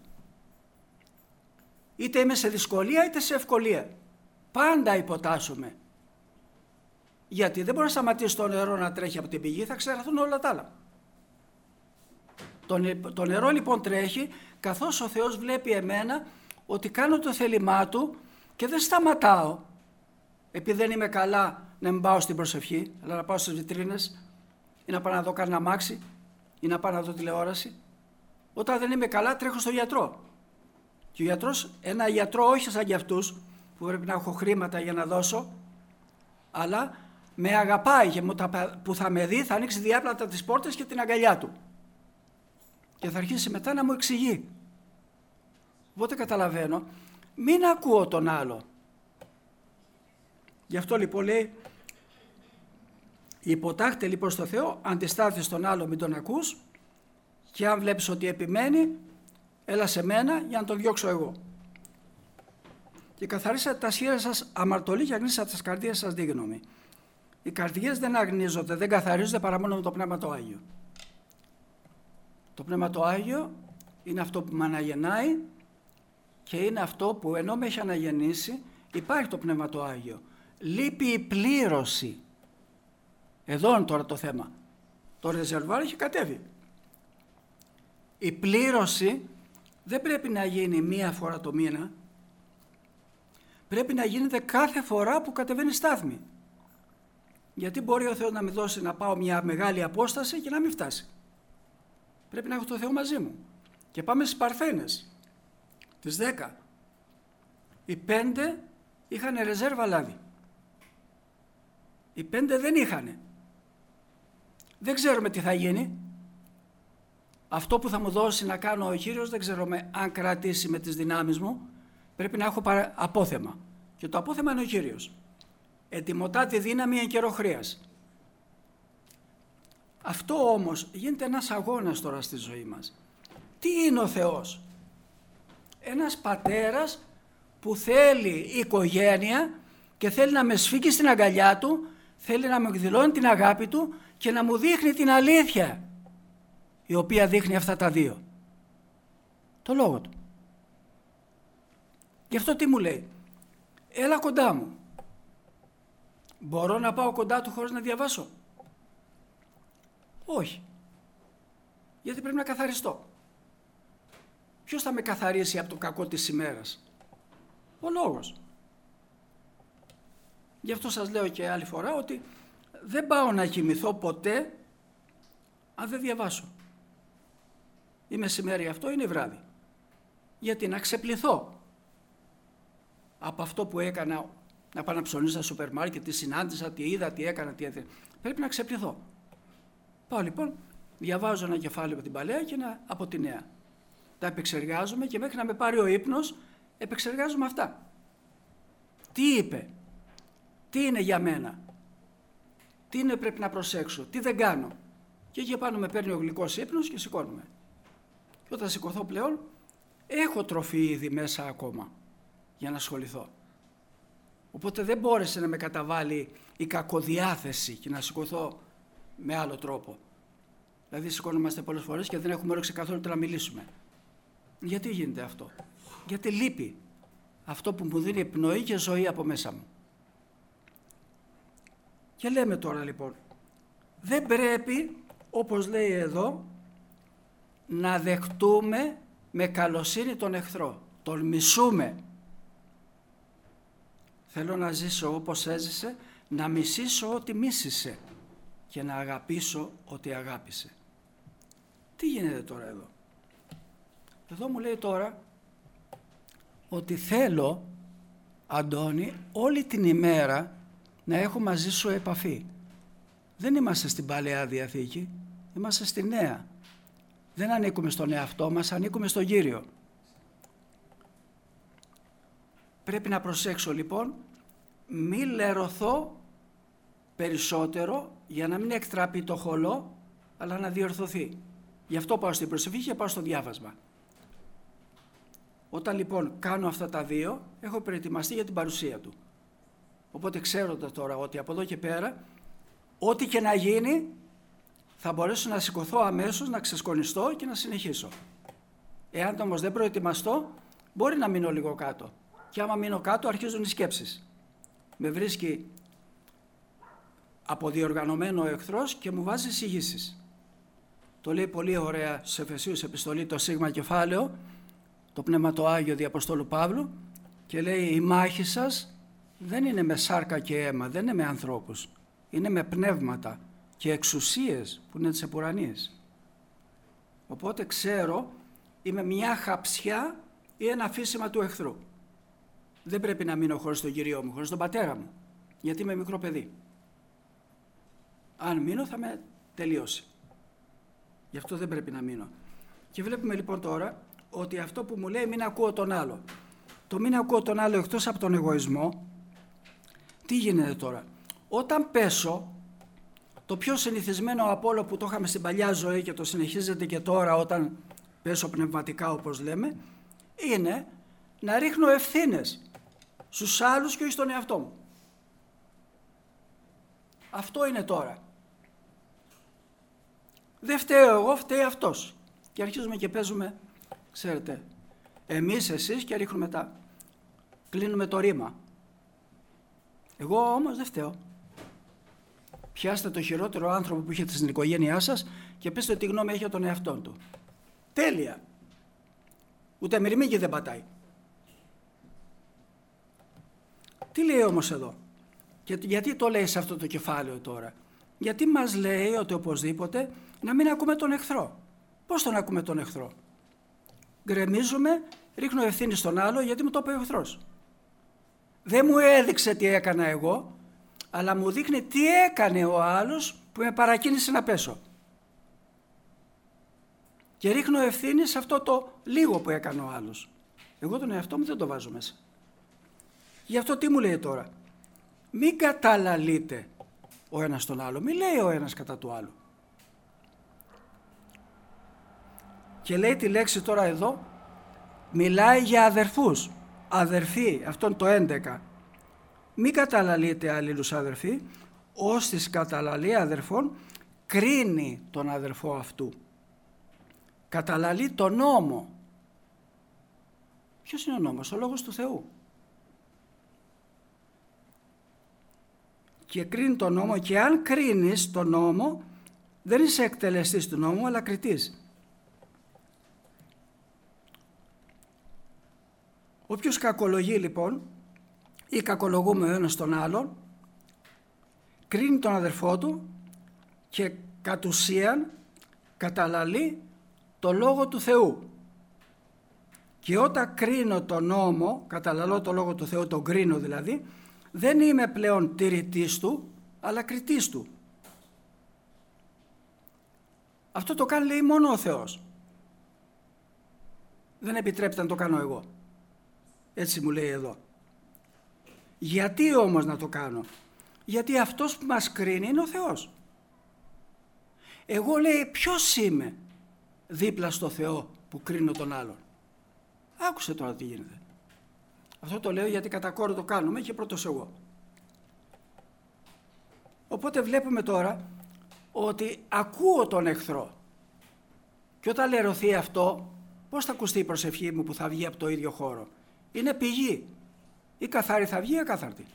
Είτε είμαι σε δυσκολία είτε σε ευκολία. Πάντα υποτάσσομαι. Γιατί δεν μπορεί να σταματήσει το νερό να τρέχει από την πηγή, θα ξεραθούν όλα τα άλλα. Το, το νερό λοιπόν τρέχει καθώς ο Θεός βλέπει εμένα ότι κάνω το θέλημά του και δεν σταματάω επειδή δεν είμαι καλά να μην πάω στην προσευχή, αλλά να πάω στις βιτρίνες ή να πάω να δω κανένα αμάξι ή να πάω να δω τηλεόραση. Όταν δεν είμαι καλά τρέχω στο γιατρό. Και ο γιατρός, ένα γιατρό όχι σαν για αυτούς που πρέπει να έχω χρήματα για να δώσω, αλλά με αγαπάει και που θα με δει θα ανοίξει διάπλατα τις πόρτες και την αγκαλιά του. Και θα αρχίσει μετά να μου εξηγεί. Οπότε καταλαβαίνω, μην ακούω τον άλλο. Γι' αυτό λοιπόν λέει, υποτάχτε λοιπόν στο Θεό, αντιστάθεις στον άλλο μην τον ακούς και αν βλέπεις ότι επιμένει, έλα σε μένα για να τον διώξω εγώ. Και καθαρίσατε τα σχήρια σας αμαρτωλοί και αγνίσατε τις καρδίες σας δίγνωμοι. Οι καρδιές δεν αγνίζονται, δεν καθαρίζονται παρά μόνο με το Πνεύμα το Άγιο. Το Πνεύμα το Άγιο είναι αυτό που με αναγεννάει και είναι αυτό που ενώ με έχει αναγεννήσει υπάρχει το Πνεύμα το Άγιο. Λείπει η πλήρωση. Εδώ είναι τώρα το θέμα. Το ρεζερβάρ έχει κατέβει. Η πλήρωση δεν πρέπει να γίνει μία φορά το μήνα. Πρέπει να γίνεται κάθε φορά που κατεβαίνει στάθμη. Γιατί μπορεί ο Θεός να με δώσει να πάω μια μεγάλη απόσταση και να μην φτάσει. Πρέπει να έχω το Θεό μαζί μου. Και πάμε στις Παρθένες. Τις δέκα. Οι πέντε είχαν ρεζέρβα λάδι. Οι πέντε δεν είχανε. Δεν ξέρουμε τι θα γίνει. Αυτό που θα μου δώσει να κάνω ο Κύριος δεν ξέρουμε αν κρατήσει με τις δυνάμεις μου. Πρέπει να έχω απόθεμα. Και το απόθεμα είναι ο Κύριος. Ετοιμωτά τη δύναμη εν καιρό χρείας. Αυτό όμως γίνεται ένας αγώνας τώρα στη ζωή μας. Τι είναι ο Θεός? Ένας πατέρας που θέλει οικογένεια και θέλει να με σφίγγει στην αγκαλιά του, θέλει να μου εκδηλώνει την αγάπη του και να μου δείχνει την αλήθεια, η οποία δείχνει αυτά τα δύο. Το λόγο του. Γι' αυτό τι μου λέει? Έλα κοντά μου. Μπορώ να πάω κοντά του χωρίς να διαβάσω? Όχι. Γιατί πρέπει να καθαριστώ. Ποιος θα με καθαρίσει από το κακό της ημέρας? Ο λόγος. Γι' αυτό σας λέω και άλλη φορά ότι δεν πάω να κοιμηθώ ποτέ αν δεν διαβάσω. Ή μεσημέρι αυτό είναι βράδυ. Γιατί να ξεπληθώ από αυτό που έκανα, να πάω να ψωνίσω στα σούπερ μάρκετ, τι συνάντησα, τι είδα, τι έκανα, τι έδωσα. Πρέπει να ξεπληθώ. Πάω λοιπόν, διαβάζω ένα κεφάλαιο από την παλαιά και ένα από τη νέα. Τα επεξεργάζομαι και μέχρι να με πάρει ο ύπνος, επεξεργάζομαι αυτά. Τι είπε, τι είναι για μένα, τι είναι πρέπει να προσέξω, τι δεν κάνω. Και εκεί πάνω με παίρνει ο γλυκός ύπνος και σηκώνομαι. Και όταν σηκωθώ πλέον, έχω τροφή ήδη μέσα ακόμα για να ασχοληθώ. Οπότε δεν μπόρεσε να με καταβάλει η κακοδιάθεση και να σηκωθώ με άλλο τρόπο. Δηλαδή σηκώνομαστε πολλές φορές και δεν έχουμε όρεξη καθόλου να μιλήσουμε. Γιατί γίνεται αυτό? Γιατί λείπει αυτό που μου δίνει πνοή και ζωή από μέσα μου. Και λέμε τώρα λοιπόν, δεν πρέπει, όπως λέει εδώ, να δεχτούμε με καλοσύνη τον εχθρό. Τον μισούμε. Θέλω να ζήσω όπως έζησε, να μισήσω ό,τι μίσησε και να αγαπήσω ό,τι αγάπησε. Τι γίνεται τώρα εδώ? Εδώ μου λέει τώρα ότι θέλω, Αντώνη, όλη την ημέρα να έχω μαζί σου επαφή. Δεν είμαστε στην Παλαιά Διαθήκη, είμαστε στη Νέα. Δεν ανήκουμε στον εαυτό μας, ανήκουμε στον Κύριο. Πρέπει να προσέξω λοιπόν, μη λερωθώ περισσότερο για να μην εκτραπεί το χολό, αλλά να διορθωθεί. Γι' αυτό πάω στην προσευχή και πάω στο διάβασμα. Όταν λοιπόν κάνω αυτά τα δύο, έχω προετοιμαστεί για την παρουσία του. Οπότε ξέρω τώρα ότι από εδώ και πέρα, ό,τι και να γίνει, θα μπορέσω να σηκωθώ αμέσως, να ξεσκονιστώ και να συνεχίσω. Εάν όμως δεν προετοιμαστώ, μπορεί να μείνω λίγο κάτω. Και άμα μείνω κάτω, αρχίζουν οι σκέψεις. Με βρίσκει αποδιοργανωμένο ο εχθρός και μου βάζει εισηγήσεις. Το λέει πολύ ωραία στους Εφεσίους επιστολή το σίγμα κεφάλαιο, το Πνεύμα το Άγιο δι' Αποστόλου Παύλου, και λέει η μάχη σας δεν είναι με σάρκα και αίμα, δεν είναι με ανθρώπους, είναι με πνεύματα και εξουσίες που είναι της επουρανίας. Οπότε ξέρω, είμαι μια χαψιά ή ένα αφήσιμα του εχθρού. Δεν πρέπει να μείνω χωρίς τον Κύριό μου, χωρίς τον πατέρα μου, γιατί είμαι μικρό παιδί. Αν μείνω θα με τελειώσει. Γι' αυτό δεν πρέπει να μείνω. Και βλέπουμε λοιπόν τώρα ότι αυτό που μου λέει μην ακούω τον άλλο. Το μην ακούω τον άλλο εκτός από τον εγωισμό, τι γίνεται τώρα? Όταν πέσω, το πιο συνηθισμένο από όλο που το είχαμε στην παλιά ζωή και το συνεχίζεται και τώρα όταν πέσω πνευματικά όπως λέμε, είναι να ρίχνω ευθύνες στους άλλους και όχι στον εαυτό μου. Αυτό είναι τώρα. Δεν φταίω εγώ, φταίει αυτός. Και αρχίζουμε και παίζουμε, ξέρετε, εμείς, εσείς και ρίχνουμε τα, κλείνουμε το ρήμα. Εγώ όμως δεν φταίω. Πιάστε το χειρότερο άνθρωπο που έχετε στην οικογένειά σας και πέστε τι γνώμη έχει για τον εαυτό του. Τέλεια. Ούτε μυρμήγκι δεν πατάει. Τι λέει όμως εδώ? Και γιατί το λέει σε αυτό το κεφάλαιο τώρα? Γιατί μας λέει ότι οπωσδήποτε να μην ακούμε τον εχθρό. Πώς τον ακούμε τον εχθρό? Γκρεμίζουμε, ρίχνω ευθύνη στον άλλο γιατί μου το είπε ο εχθρός. Δεν μου έδειξε τι έκανα εγώ, αλλά μου δείχνει τι έκανε ο άλλος που με παρακίνησε να πέσω. Και ρίχνω ευθύνη σε αυτό το λίγο που έκανε ο άλλος. Εγώ τον εαυτό μου δεν το βάζω μέσα. Γι' αυτό τι μου λέει τώρα? Μην καταλαλείτε ο ένας τον άλλο, μην λέει ο ένας κατά του άλλου. Και λέει τη λέξη τώρα εδώ, μιλάει για αδερφούς, αδερφοί, αυτό είναι το έντεκα. Μην καταλαλείτε αλλήλους αδερφοί, ως της καταλαλεί αδερφών κρίνει τον αδερφό αυτού. Καταλαλεί τον νόμο. Ποιος είναι ο νόμος? Ο λόγος του Θεού. και κρίνει τον νόμο, και αν κρίνεις τον νόμο δεν είσαι εκτελεστής του νόμου αλλά κριτής. Όποιος κακολογεί λοιπόν ή κακολογούμε ο ένας τον άλλον, κρίνει τον αδερφό του και κατ' ουσίαν καταλαλεί το λόγο του Θεού. Και όταν κρίνω τον νόμο, καταλαλώ το λόγο του Θεού, τον κρίνω δηλαδή, δεν είμαι πλέον τηρητής του, αλλά κριτής του. Αυτό το κάνει, λέει, μόνο ο Θεός. Δεν επιτρέπεται να το κάνω εγώ. Έτσι μου λέει εδώ. Γιατί όμως να το κάνω? Γιατί αυτός που μας κρίνει είναι ο Θεός. Εγώ, λέει, ποιος είμαι δίπλα στο Θεό που κρίνω τον άλλον? Άκουσε τώρα τι γίνεται. Αυτό το λέω γιατί κατά κόρο το κάνουμε και πρώτος εγώ. Οπότε βλέπουμε τώρα ότι ακούω τον εχθρό. Και όταν λερωθεί αυτό, πώς θα ακουστεί η προσευχή μου που θα βγει από το ίδιο χώρο? Είναι πηγή. Ή καθαρή θα βγει ή ακάθαρτη.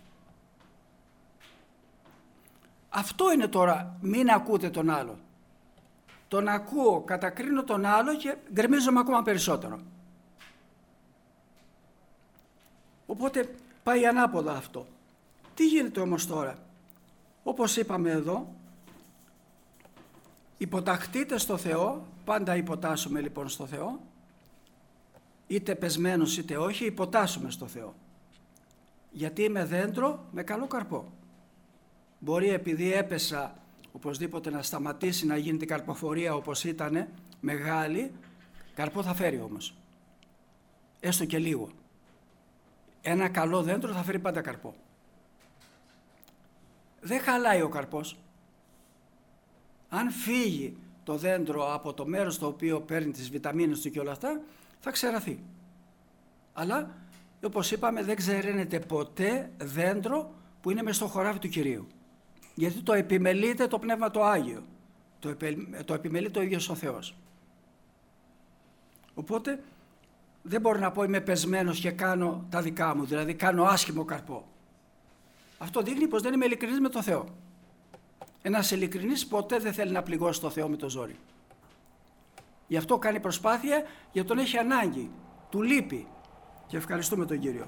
Αυτό είναι τώρα, μην ακούτε τον άλλο. Τον ακούω, κατακρίνω τον άλλο και γκρεμίζομαι ακόμα περισσότερο. Οπότε πάει ανάποδα αυτό. Τι γίνεται όμως τώρα? Όπως είπαμε εδώ, υποταχτείτε στο Θεό, πάντα υποτάσσουμε λοιπόν στο Θεό, είτε πεσμένος είτε όχι, υποτάσσουμε στο Θεό. Γιατί είμαι δέντρο με καλό καρπό. Μπορεί επειδή έπεσα οπωσδήποτε να σταματήσει να γίνει την καρποφορία όπως ήτανε, μεγάλη, καρπό θα φέρει όμως. Έστω και λίγο. Ένα καλό δέντρο θα φέρει πάντα καρπό. Δεν χαλάει ο καρπός. Αν φύγει το δέντρο από το μέρος το οποίο παίρνει τις βιταμίνες του και όλα αυτά, θα ξεραθεί. Αλλά, όπως είπαμε, δεν ξεραίνεται ποτέ δέντρο που είναι μες στο χωράφι του Κυρίου. Γιατί το επιμελείται το Πνεύμα το Άγιο. Το, επι, το επιμελεί το ίδιος ο Θεός. Οπότε, δεν μπορώ να πω είμαι πεσμένος και κάνω τα δικά μου, δηλαδή κάνω άσχημο καρπό. Αυτό δείχνει πως δεν είμαι ειλικρινής με το Θεό. Ένας ειλικρινής ποτέ δεν θέλει να πληγώσει το Θεό με το ζόρι. Γι' αυτό κάνει προσπάθεια, γιατί τον έχει ανάγκη, του λείπει, και ευχαριστούμε τον Κύριο.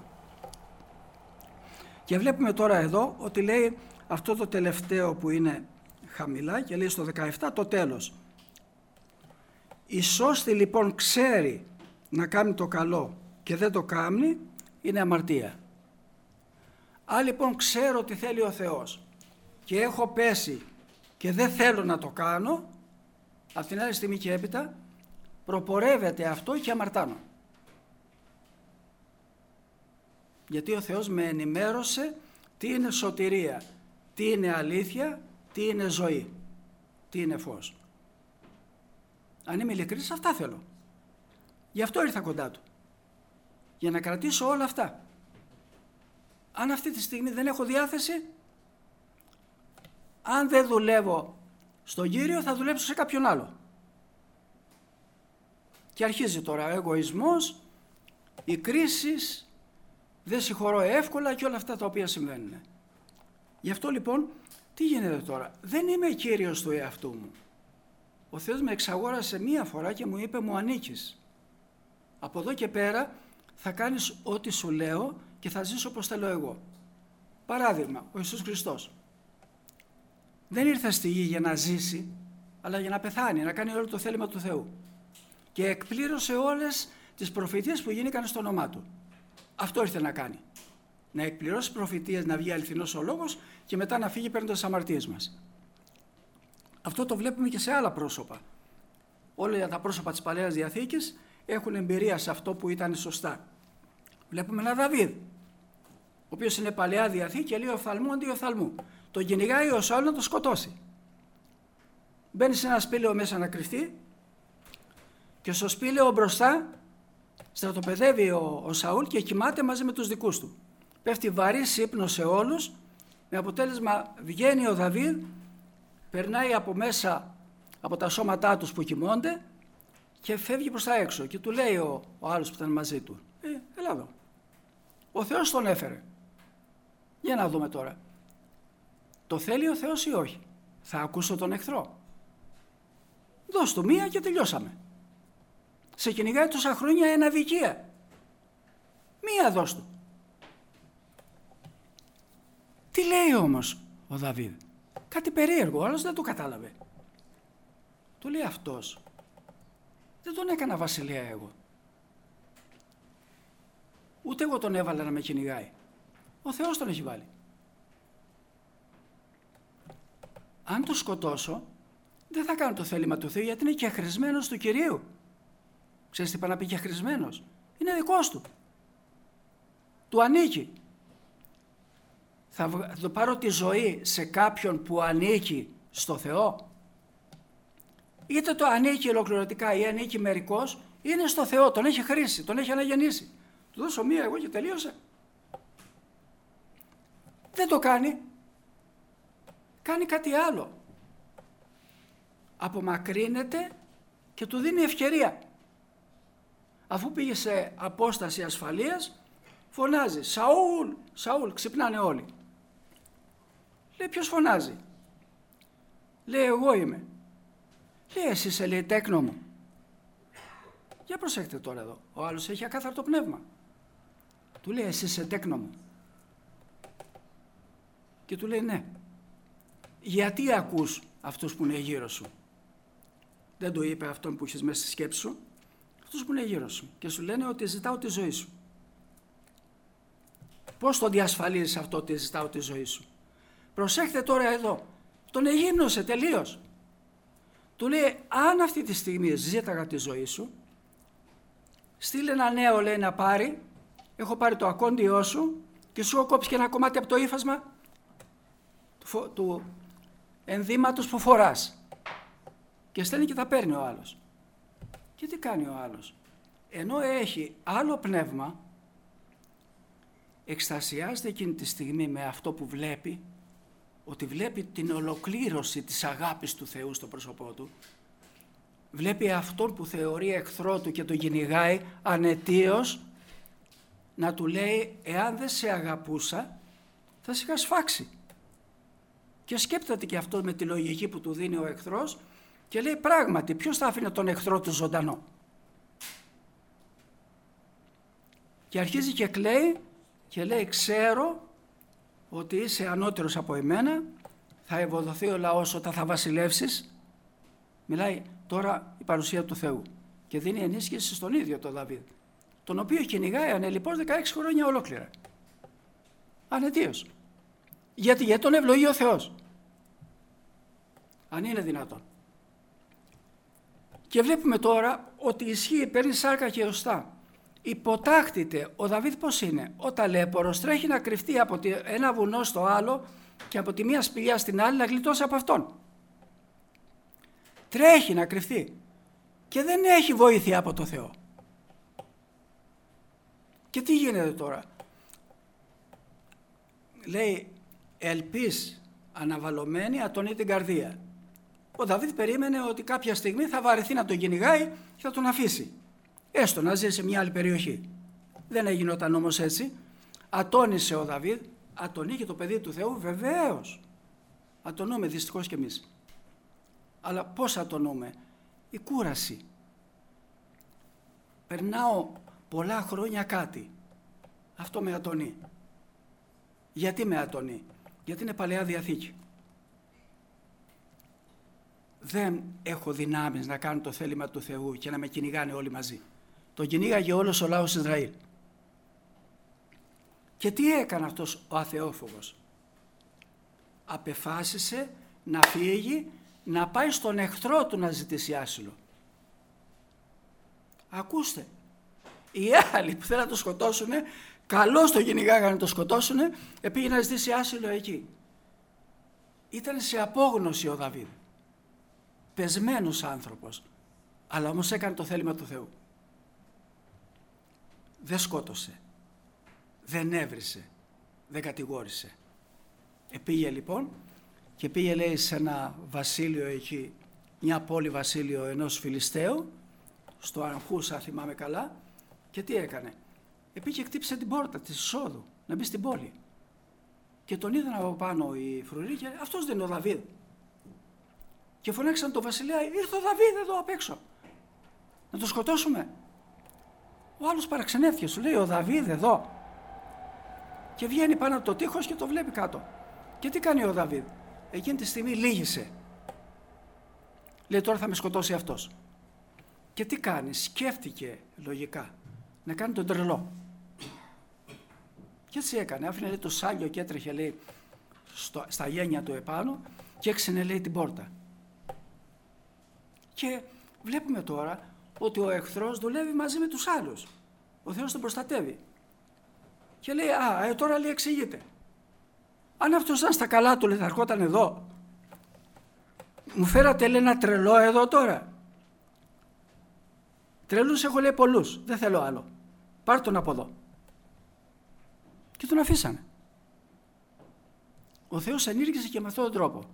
Και βλέπουμε τώρα εδώ ότι λέει αυτό το τελευταίο που είναι χαμηλά και λέει στο δεκαεπτά το τέλος. Η σώστη λοιπόν ξέρει να κάνει το καλό και δεν το κάνει, είναι αμαρτία. Αν λοιπόν ξέρω τι θέλει ο Θεός και έχω πέσει και δεν θέλω να το κάνω, από την άλλη στιγμή και έπειτα προπορεύεται αυτό και αμαρτάνω. Γιατί ο Θεός με ενημέρωσε τι είναι σωτηρία, τι είναι αλήθεια, τι είναι ζωή, τι είναι φως. Αν είμαι ειλικρινής, αυτά θέλω. Γι' αυτό ήρθα κοντά του. Για να κρατήσω όλα αυτά. Αν αυτή τη στιγμή δεν έχω διάθεση, αν δεν δουλεύω στον Κύριο, θα δουλέψω σε κάποιον άλλο. Και αρχίζει τώρα ο εγωισμός, οι κρίσεις, δεν συγχωρώ εύκολα και όλα αυτά τα οποία συμβαίνουν. Γι' αυτό λοιπόν, τι γίνεται τώρα? Δεν είμαι κύριος του εαυτού μου. Ο Θεός με εξαγόρασε μία φορά και μου είπε μου ανήκεις. Από εδώ και πέρα θα κάνεις ό,τι σου λέω και θα ζεις όπως θέλω εγώ. Παράδειγμα, ο Ιησούς Χριστός δεν ήρθε στη γη για να ζήσει, αλλά για να πεθάνει, να κάνει όλο το θέλημα του Θεού. Και εκπλήρωσε όλες τις προφητείες που γίνηκαν στο όνομά του. Αυτό ήρθε να κάνει. Να εκπληρώσει προφητείες, να βγει αληθινός ο λόγος και μετά να φύγει παίρνοντας τις αμαρτίες μας. Αυτό το βλέπουμε και σε άλλα πρόσωπα. Όλα τα πρόσωπα της Παλαιάς Διαθήκης έχουν εμπειρία σε αυτό που ήταν σωστά. Βλέπουμε έναν Δαβίδ, ο οποίος είναι Παλαιά Διαθήκη και λέει οφθαλμού αντί οφθαλμού. Τον κυνηγάει ο Σαούλ να το σκοτώσει. Μπαίνει σε ένα σπήλαιο μέσα να κρυφτεί και στο σπήλαιο μπροστά στρατοπεδεύει ο, ο Σαούλ και κοιμάται μαζί με τους δικούς του. Πέφτει βαρύς ύπνος σε όλους, με αποτέλεσμα βγαίνει ο Δαβίδ, περνάει από μέσα από τα σώματά τους που κοιμώνται και φεύγει προς τα έξω και του λέει ο, ο άλλος που ήταν μαζί του, ε, έλα εδώ, ο Θεός τον έφερε. Για να δούμε τώρα. Το θέλει ο Θεός ή όχι? Θα ακούσω τον εχθρό? Δώσ' του μία και τελειώσαμε. Σε κυνηγάει τόσα χρόνια εν αδικία. Μία δώσ' του. Τι λέει όμως ο Δαβίδ? Κάτι περίεργο, ο άλλος δεν το κατάλαβε. Του λέει αυτός, δεν τον έκανα βασιλέα εγώ. Ούτε εγώ τον έβαλα να με κυνηγάει. Ο Θεός τον έχει βάλει. Αν το σκοτώσω, δεν θα κάνω το θέλημα του Θεού, γιατί είναι και χρησμένος του Κυρίου. Ξέρεις τι πάει να πει και χρησμένος? Είναι δικός του. Του ανήκει. Θα, θα το πάρω τη ζωή σε κάποιον που ανήκει στο Θεό? Είτε το ανήκει ολοκληρωτικά ή ανήκει μερικώς, είναι στο Θεό, τον έχει χρήσει, τον έχει αναγεννήσει. Του δώσω μία εγώ και τελείωσε. Δεν το κάνει. Κάνει κάτι άλλο. Απομακρύνεται και του δίνει ευκαιρία. Αφού πήγε σε απόσταση ασφαλείας, φωνάζει «Σαούλ, Σαούλ», ξυπνάνε όλοι. Λέει «Ποιος φωνάζει?» Λέει «Εγώ είμαι». Λέει «Εσύ είσαι», λέει, «τέκνο μου». Για προσέχτε τώρα εδώ, ο άλλος έχει ακάθαρτο πνεύμα. Του λέει «Εσύ είσαι τέκνο μου». Και του λέει «Ναι». Γιατί ακούς αυτούς που είναι γύρω σου? Δεν το είπε αυτόν που έχεις μέσα στη σκέψη σου. Αυτούς που είναι γύρω σου και σου λένε ότι ζητάω τη ζωή σου. Πώς το διασφαλίζεις αυτό ότι ζητάω τη ζωή σου? Προσέχτε τώρα εδώ. Τον εγύμνωσε τελείως. Του λέει αν αυτή τη στιγμή ζήταγα τη ζωή σου, στείλε ένα νέο, λέει, να πάρει. Έχω πάρει το ακόντιό σου και σου έχω κόψει και ένα κομμάτι από το ύφασμα του, του ενδύματος που φοράς. Και στέλνει και τα παίρνει ο άλλος. Και τι κάνει ο άλλος? Ενώ έχει άλλο πνεύμα, εκστασιάζεται εκείνη τη στιγμή με αυτό που βλέπει, ότι βλέπει την ολοκλήρωση της αγάπης του Θεού στο πρόσωπό του. Βλέπει αυτόν που θεωρεί εχθρό του και τον κυνηγάει ανετίως να του λέει εάν δεν σε αγαπούσα θα σε είχα σφάξει. Και σκέπτεται και αυτό με τη λογική που του δίνει ο εχθρός και λέει πράγματι ποιος θα άφηνε τον εχθρό του ζωντανό? Και αρχίζει και κλαίει και λέει ξέρω ότι είσαι ανώτερος από εμένα, θα ευοδοθεί ο λαός όταν θα βασιλεύσεις. Μιλάει τώρα η παρουσία του Θεού και δίνει ενίσχυση στον ίδιο τον Δαβίδ, τον οποίο κυνηγάει ανελιπώς δεκαέξι χρόνια ολόκληρα. Ανετίως. Γιατί, γιατί τον ευλογεί ο Θεός. Αν είναι δυνατόν. Και βλέπουμε τώρα ότι ισχύει, παίρνει σάρκα και οστά. Υποτάχτηται ο Δαβίδ πώς είναι? Ο ταλέπορος τρέχει να κρυφτεί από ένα βουνό στο άλλο και από τη μία σπηλιά στην άλλη να γλιτώσει από αυτόν. Τρέχει να κρυφτεί και δεν έχει βοήθεια από το Θεό. Και τι γίνεται τώρα? Λέει ελπίς αναβαλωμένη ατονεί την καρδία. Ο Δαβίδ περίμενε ότι κάποια στιγμή θα βαρεθεί να τον κυνηγάει και θα τον αφήσει. Έστω να ζει σε μια άλλη περιοχή. Δεν έγινοταν όμως έτσι. Ατώνησε ο Δαβίδ, ατονεί και το παιδί του Θεού, βεβαίως. Ατονούμε δυστυχώς κι εμείς. Αλλά πώς ατονούμε? Η κούραση. Περνάω πολλά χρόνια κάτι. Αυτό με ατονεί. Γιατί με ατονεί? Γιατί είναι Παλαιά Διαθήκη. Δεν έχω δυνάμεις να κάνω το θέλημα του Θεού και να με κυνηγάνε όλοι μαζί. Τον κυνήγαγε όλος ο λαός Ισραήλ. Και τι έκανε αυτός ο αθεόφοβος? Απεφάσισε να φύγει, να πάει στον εχθρό του να ζητήσει άσυλο. Ακούστε, οι άλλοι που θέλουν να το σκοτώσουνε, καλώς το κυνηγάγανε να το σκοτώσουνε, πήγε να ζητήσει άσυλο εκεί. Ήταν σε απόγνωση ο Δαβίδ. Πεσμένος άνθρωπος, αλλά όμως έκανε το θέλημα του Θεού. Δεν σκότωσε, δεν έβρισε, δεν κατηγόρησε. Επήγε λοιπόν και πήγε, λέει, σε ένα βασίλειο εκεί, μια πόλη βασίλειο ενός Φιλιστέου, στο Αγχούσα θυμάμαι καλά, και τι έκανε? Επήγε και χτύπησε την πόρτα της εισόδου, να μπει στην πόλη. και τον είδαν από πάνω οι φρουροί και αυτός δεν είναι ο Δαβίδ. Και φωνάξαν τον βασιλέα, ήρθε ο Δαβίδ εδώ απ' έξω. Να το σκοτώσουμε. Ο άλλος παραξενεύτηκε, σου λέει ο Δαβίδ εδώ. Και βγαίνει πάνω από το τείχος και το βλέπει κάτω. Και τι κάνει ο Δαβίδ? Εκείνη τη στιγμή λύγησε. Λέει τώρα θα με σκοτώσει αυτός. Και τι κάνει? Σκέφτηκε λογικά να κάνει τον τρελό. Και έτσι έκανε. Άφηνε λέει, το σάλιο και έτρεχε λέει, στο, στα γένια του επάνω και έξινε λέει την πόρτα. Και βλέπουμε τώρα ότι ο εχθρός δουλεύει μαζί με τους άλλους. Ο Θεός τον προστατεύει. Και λέει, α, ε, τώρα λέει εξηγείται. Αν αυτός ήταν στα καλά του, λέει, θα ερχόταν εδώ. Μου φέρατε λέει ένα τρελό εδώ τώρα. Τρελούς έχω λέει πολλούς, δεν θέλω άλλο. Πάρ' τον από εδώ. Και τον αφήσανε. Ο Θεός ενήργησε και με αυτόν τον τρόπο.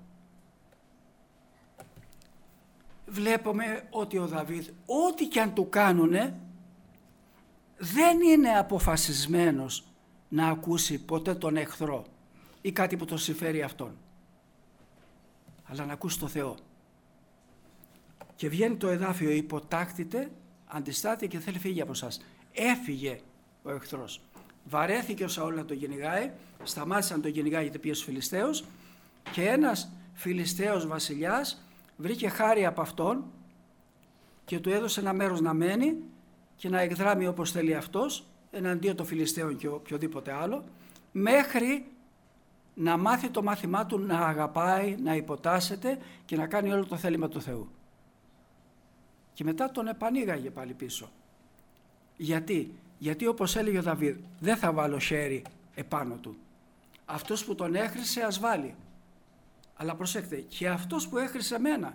Βλέπουμε ότι ο Δαβίδ, ό,τι και αν του κάνουνε, δεν είναι αποφασισμένος να ακούσει ποτέ τον εχθρό ή κάτι που τον συμφέρει αυτόν, αλλά να ακούσει το Θεό. Και βγαίνει το εδάφιο, υποτάχτητε, αντιστάται και θέλει φύγει από σας. Έφυγε ο εχθρός. Βαρέθηκε ο Σαούλ να τον κυνηγάει, σταμάτησε να τον κυνηγάει γιατί πήγε στους Φιλιστέους και ένας Φιλιστέος βασιλιάς βρήκε χάρη από αυτόν και του έδωσε ένα μέρος να μένει και να εκδράμει όπως θέλει αυτός εναντίον των Φιλιστέων και οποιοδήποτε άλλο, μέχρι να μάθει το μάθημά του να αγαπάει, να υποτάσσεται και να κάνει όλο το θέλημα του Θεού. Και μετά τον επανήγαγε πάλι πίσω. Γιατί? Γιατί όπως έλεγε ο Δαβίδ, δεν θα βάλω χέρι επάνω του. Αυτός που τον έχρισε ας βάλει. Αλλά προσέξτε, και αυτός που έχρισε εμένα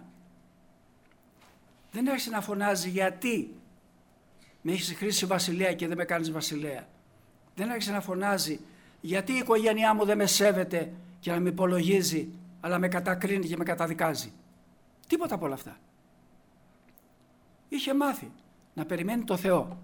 δεν άρχισε να φωνάζει γιατί με έχεις χρήσει βασιλέα και δεν με κάνεις βασιλέα. Δεν άρχισε να φωνάζει γιατί η οικογένειά μου δεν με σέβεται και να με υπολογίζει, αλλά με κατακρίνει και με καταδικάζει. Τίποτα από όλα αυτά. Είχε μάθει να περιμένει το Θεό.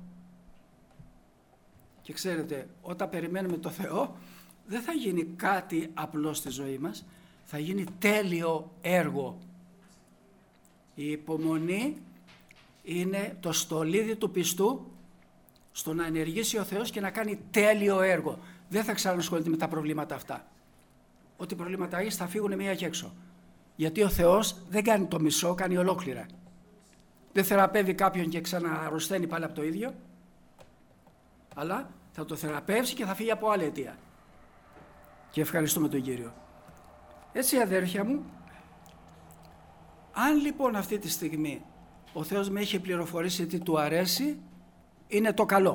Και ξέρετε, όταν περιμένουμε το Θεό, δεν θα γίνει κάτι απλό στη ζωή μας, θα γίνει τέλειο έργο. Η υπομονή είναι το στολίδι του πιστού στο να ενεργήσει ο Θεός και να κάνει τέλειο έργο. Δεν θα ξανασχολείται με τα προβλήματα αυτά. Ό,τι προβλήματα έχεις θα φύγουν μία και έξω. Γιατί ο Θεός δεν κάνει το μισό, κάνει ολόκληρα. Δεν θεραπεύει κάποιον και ξαναρρωσταίνει πάλι από το ίδιο, αλλά θα το θεραπεύσει και θα φύγει από άλλη αιτία. Και ευχαριστούμε τον Κύριο. Έτσι αδέρφια μου, αν λοιπόν αυτή τη στιγμή ο Θεός με έχει πληροφορήσει τι του αρέσει, είναι το καλό.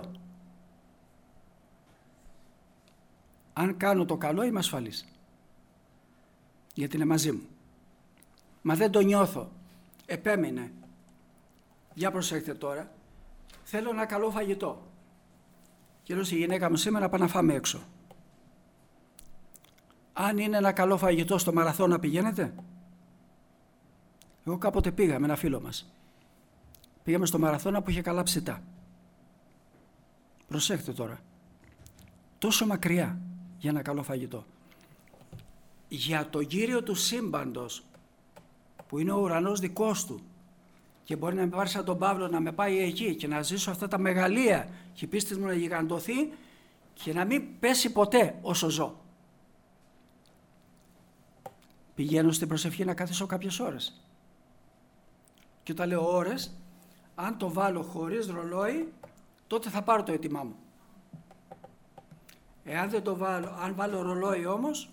Αν κάνω το καλό είμαι ασφαλής, γιατί είναι μαζί μου. Μα δεν το νιώθω, επέμεινε. Για προσέξτε τώρα, θέλω ένα καλό φαγητό. Και λέω στη γυναίκα μου σήμερα πάμε να φάμε έξω. Αν είναι ένα καλό φαγητό στο μαραθώνα πηγαίνετε? Εγώ κάποτε πήγα με ένα φίλο μας. Πήγαμε στο μαραθώνα που είχε καλά ψητά. Προσέξτε τώρα. Τόσο μακριά για ένα καλό φαγητό. Για τον Κύριο του σύμπαντος, που είναι ο ουρανός δικός του και μπορεί να με πάρει σαν τον Παύλο να με πάει εκεί και να ζήσω αυτά τα μεγαλεία και η πίστη μου να γιγαντωθεί και να μην πέσει ποτέ όσο ζω. Πηγαίνω στην προσευχή να καθίσω κάποιες ώρες. Και όταν λέω ώρες, αν το βάλω χωρίς ρολόι, τότε θα πάρω το αίτημά μου. Εάν δεν το βάλω, αν βάλω ρολόι όμως,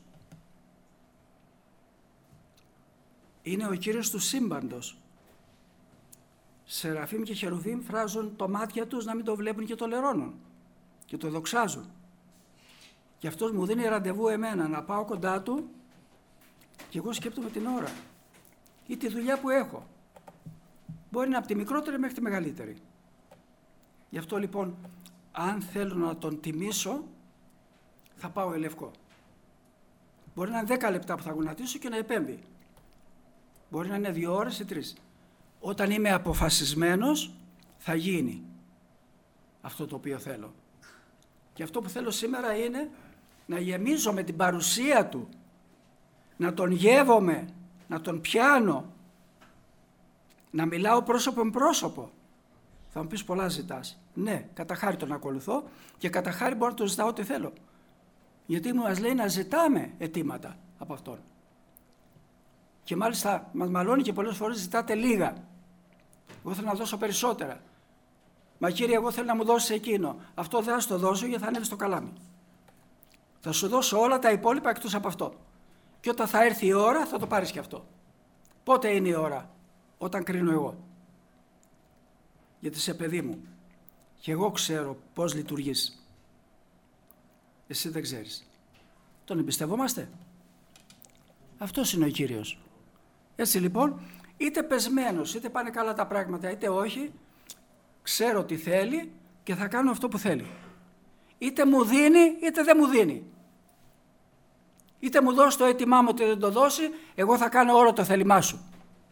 είναι ο Κύριος του σύμπαντος. Σεραφείμ και Χερουβίμ φράζουν το μάτια τους να μην το βλέπουν και το λερώνουν και το δοξάζουν. Και αυτός μου δίνει ραντεβού εμένα να πάω κοντά του και εγώ σκέπτομαι την ώρα ή τη δουλειά που έχω. Μπορεί να είναι από τη μικρότερη μέχρι τη μεγαλύτερη. Γι' αυτό λοιπόν, αν θέλω να τον τιμήσω, θα πάω ελευκό. Μπορεί να είναι δέκα λεπτά που θα γονατίσω και να επέμβει. Μπορεί να είναι δύο ώρες ή τρεις. Όταν είμαι αποφασισμένος, θα γίνει αυτό το οποίο θέλω. Και αυτό που θέλω σήμερα είναι να γεμίζω με την παρουσία Του, να Τον γεύομαι, να Τον πιάνω, να μιλάω πρόσωπο με πρόσωπο. Θα μου πεις πολλά ζητάς. Ναι, κατά χάρη Τον ακολουθώ και κατά χάρη μπορώ να Τον ζητάω ό,τι θέλω. Γιατί μας λέει να ζητάμε αιτήματα από Αυτόν. Και μάλιστα μας μαλώνει και πολλές φορές ζητάτε λίγα. Εγώ θέλω να δώσω περισσότερα. Μα Κύριε, εγώ θέλω να μου δώσεις εκείνο. Αυτό δεν θα σου το δώσω γιατί θα ανέβει στο καλάμι. Θα σου δώσω όλα τα υπόλοιπα εκτός από αυτό. Και όταν θα έρθει η ώρα θα το πάρεις και αυτό. Πότε είναι η ώρα? Όταν κρίνω εγώ. Γιατί είσαι παιδί μου. Και εγώ ξέρω πώς λειτουργείς. Εσύ δεν ξέρεις. Τον εμπιστευόμαστε? Αυτός είναι ο Κύριος. Έτσι λοιπόν, είτε πεσμένος, είτε πάνε καλά τα πράγματα, είτε όχι, ξέρω τι θέλει και θα κάνω αυτό που θέλει. Είτε μου δίνει, είτε δεν μου δίνει. Είτε μου δώσει το αίτημά μου, είτε δεν το δώσει, εγώ θα κάνω όλο το θέλημά σου.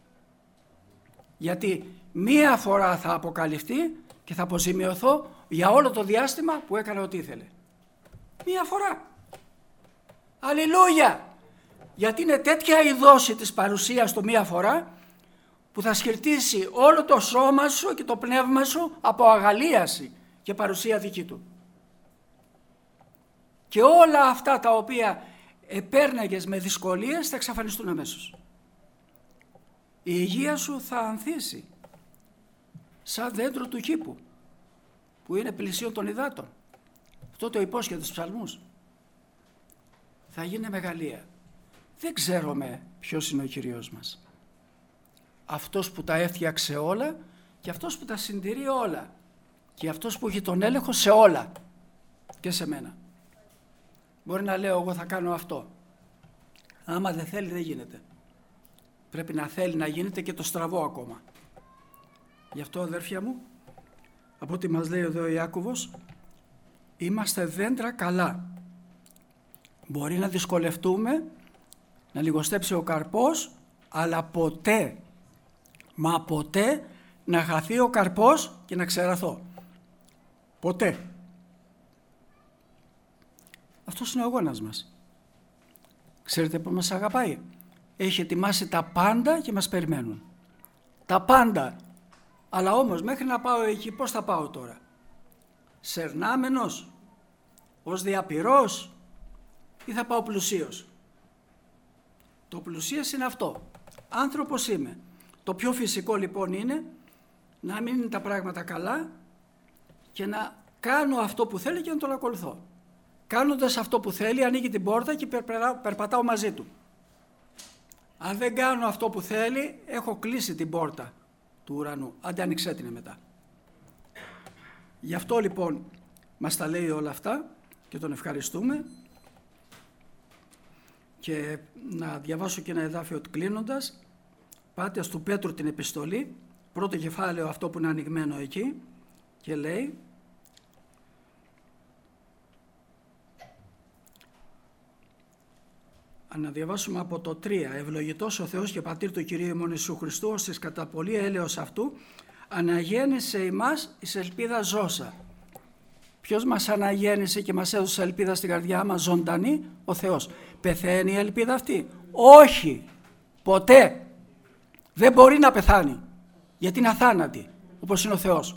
Γιατί μία φορά θα αποκαλυφθεί και θα αποζημιωθώ για όλο το διάστημα που έκανα ό,τι ήθελε. Μία φορά. Αλληλούια! Γιατί είναι τέτοια η δόση της παρουσίας του μία φορά που θα σχερτήσει όλο το σώμα σου και το πνεύμα σου από αγαλίαση και παρουσία δική Του. Και όλα αυτά τα οποία επέρναγες με δυσκολίες θα εξαφανιστούν αμέσως. Η υγεία σου θα ανθίσει σαν δέντρο του κήπου που είναι πλησίον των υδάτων. Αυτό το υπόσχεται στους ψαλμούς. Θα γίνει μεγαλεία. Δεν ξέρουμε ποιος είναι ο Κύριος μας. Αυτός που τα έφτιαξε όλα και αυτός που τα συντηρεί όλα. Και αυτός που έχει τον έλεγχο σε όλα και σε μένα. Μπορεί να λέω εγώ θα κάνω αυτό. Άμα δεν θέλει δεν γίνεται. Πρέπει να θέλει να γίνεται και το στραβό ακόμα. Γι' αυτό αδέρφια μου, από ό,τι μας λέει εδώ ο Ιάκωβος, είμαστε δέντρα καλά. Μπορεί να δυσκολευτούμε, να λιγοστέψει ο καρπός, αλλά ποτέ, μα ποτέ να χαθεί ο καρπός και να ξεραθώ. Ποτέ. Αυτός είναι ο αγώνας μας. Ξέρετε που μας αγαπάει? Έχει ετοιμάσει τα πάντα και μας περιμένουν. Τα πάντα. Αλλά όμως μέχρι να πάω εκεί πώς θα πάω τώρα? Σερνάμενος, ως διαπυρός ή θα πάω πλουσίος? Το πλουσίος είναι αυτό. Άνθρωπος είμαι. Το πιο φυσικό λοιπόν είναι να μην είναι τα πράγματα καλά και να κάνω αυτό που θέλει και να τον ακολουθώ. Κάνοντας αυτό που θέλει ανοίγει την πόρτα και περπατάω μαζί του. Αν δεν κάνω αυτό που θέλει έχω κλείσει την πόρτα του ουρανού. Άντε άνοιξέ την μετά. Γι' αυτό λοιπόν μας τα λέει όλα αυτά και τον ευχαριστούμε. Και να διαβάσω και ένα εδάφιο κλείνοντας. Πάτε του Πέτρου την επιστολή, πρώτο κεφάλαιο αυτό που είναι ανοιγμένο εκεί και λέει: να διαβάσουμε από το τρία. Ευλογητός ο Θεός και Πατήρ του Κυρίου ημών Ιησού Χριστού, ως της κατά πολύ έλεος αυτού, αναγέννησε ημάς εις ελπίδα ζώσα. Ποιος μας αναγέννησε και μας έδωσε ελπίδα στην καρδιά μας ζωντανή? Ο Θεός. Πεθαίνει η ελπίδα αυτή? Όχι. Ποτέ. Δεν μπορεί να πεθάνει. Γιατί είναι αθάνατη, όπως είναι ο Θεός.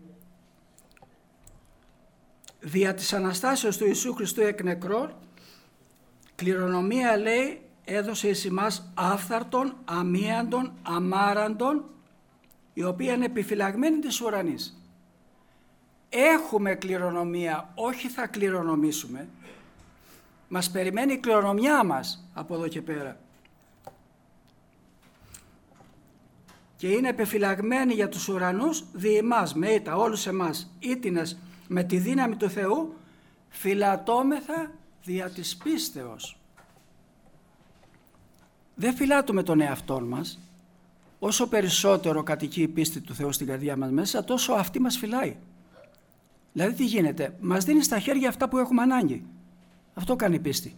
Δια της Αναστάσεως του Ιησού Χριστού εκ νεκρών, κληρονομία λέει έδωσε εις ημάς άφθαρτον, αμίαντον, αμάραντον, η οποία είναι επιφυλαγμένη της ουρανής. Έχουμε κληρονομία, όχι θα κληρονομήσουμε. Μας περιμένει η κληρονομιά μας από εδώ και πέρα. Και είναι επιφυλαγμένη για τους ουρανούς δι' εμάς, με ήτα, όλους εμάς, ήτινες με τη δύναμη του Θεού, φυλατώμεθα δια της πίστεως. Δεν φυλάτουμε τον εαυτό μας. Όσο περισσότερο κατοικεί η πίστη του Θεού στην καρδιά μας μέσα, τόσο αυτή μας φυλάει. Δηλαδή τι γίνεται? Μας δίνει στα χέρια αυτά που έχουμε ανάγκη. Αυτό κάνει η πίστη.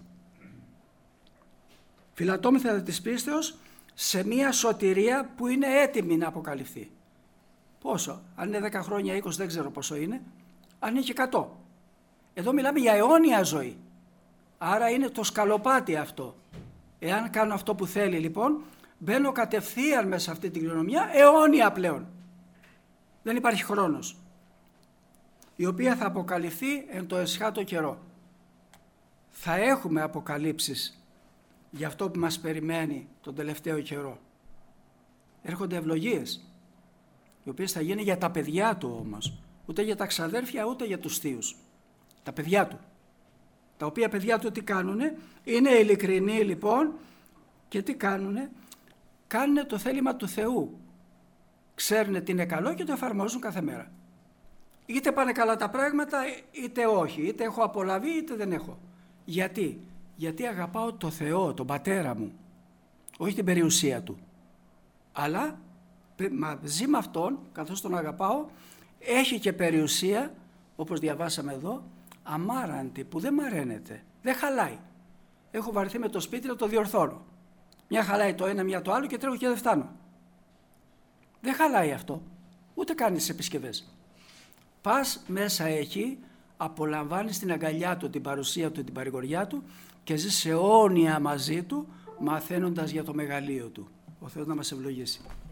Φυλατώμεθα δια της πίστεως σε μια σωτηρία που είναι έτοιμη να αποκαλυφθεί. Πόσο? Αν είναι δέκα χρόνια, είκοσι, δεν ξέρω πόσο είναι. Αν είναι και εκατό. Εδώ μιλάμε για αιώνια ζωή. Άρα είναι το σκαλοπάτι αυτό. Εάν κάνω αυτό που θέλει λοιπόν, μπαίνω κατευθείαν μέσα σε αυτή την κληρονομιά, αιώνια πλέον. Δεν υπάρχει χρόνος. Η οποία θα αποκαλυφθεί εν το εσχάτω καιρό. Θα έχουμε αποκαλύψεις για αυτό που μας περιμένει τον τελευταίο καιρό. Έρχονται ευλογίες, οι οποίες θα γίνει για τα παιδιά του όμως. Ούτε για τα ξαδέρφια, ούτε για τους θείους. Τα παιδιά του. Τα οποία παιδιά του τι κάνουνε, είναι ειλικρινοί λοιπόν και τι κάνουνε, κάνουνε το θέλημα του Θεού. Ξέρουνε τι είναι καλό και το εφαρμόζουν κάθε μέρα. Είτε πάνε καλά τα πράγματα είτε όχι, είτε έχω απολαβεί είτε δεν έχω. Γιατί, γιατί αγαπάω το Θεό, τον Πατέρα μου, όχι την περιουσία του. Αλλά μαζί με αυτόν, καθώς τον αγαπάω, έχει και περιουσία, όπως διαβάσαμε εδώ, αμάραντη, που δεν μαραίνεται, δεν χαλάει. Έχω βαρεθεί με το σπίτι να το διορθώνω. Μια χαλάει το ένα, μια το άλλο και τρέχω και δεν φτάνω. Δεν χαλάει αυτό, ούτε κάνεις επισκευές. Πας μέσα εκεί, απολαμβάνεις την αγκαλιά του, την παρουσία του, την παρηγοριά του και ζεις αιώνια μαζί του, μαθαίνοντας για το μεγαλείο του. Ο Θεός να μας ευλογήσει.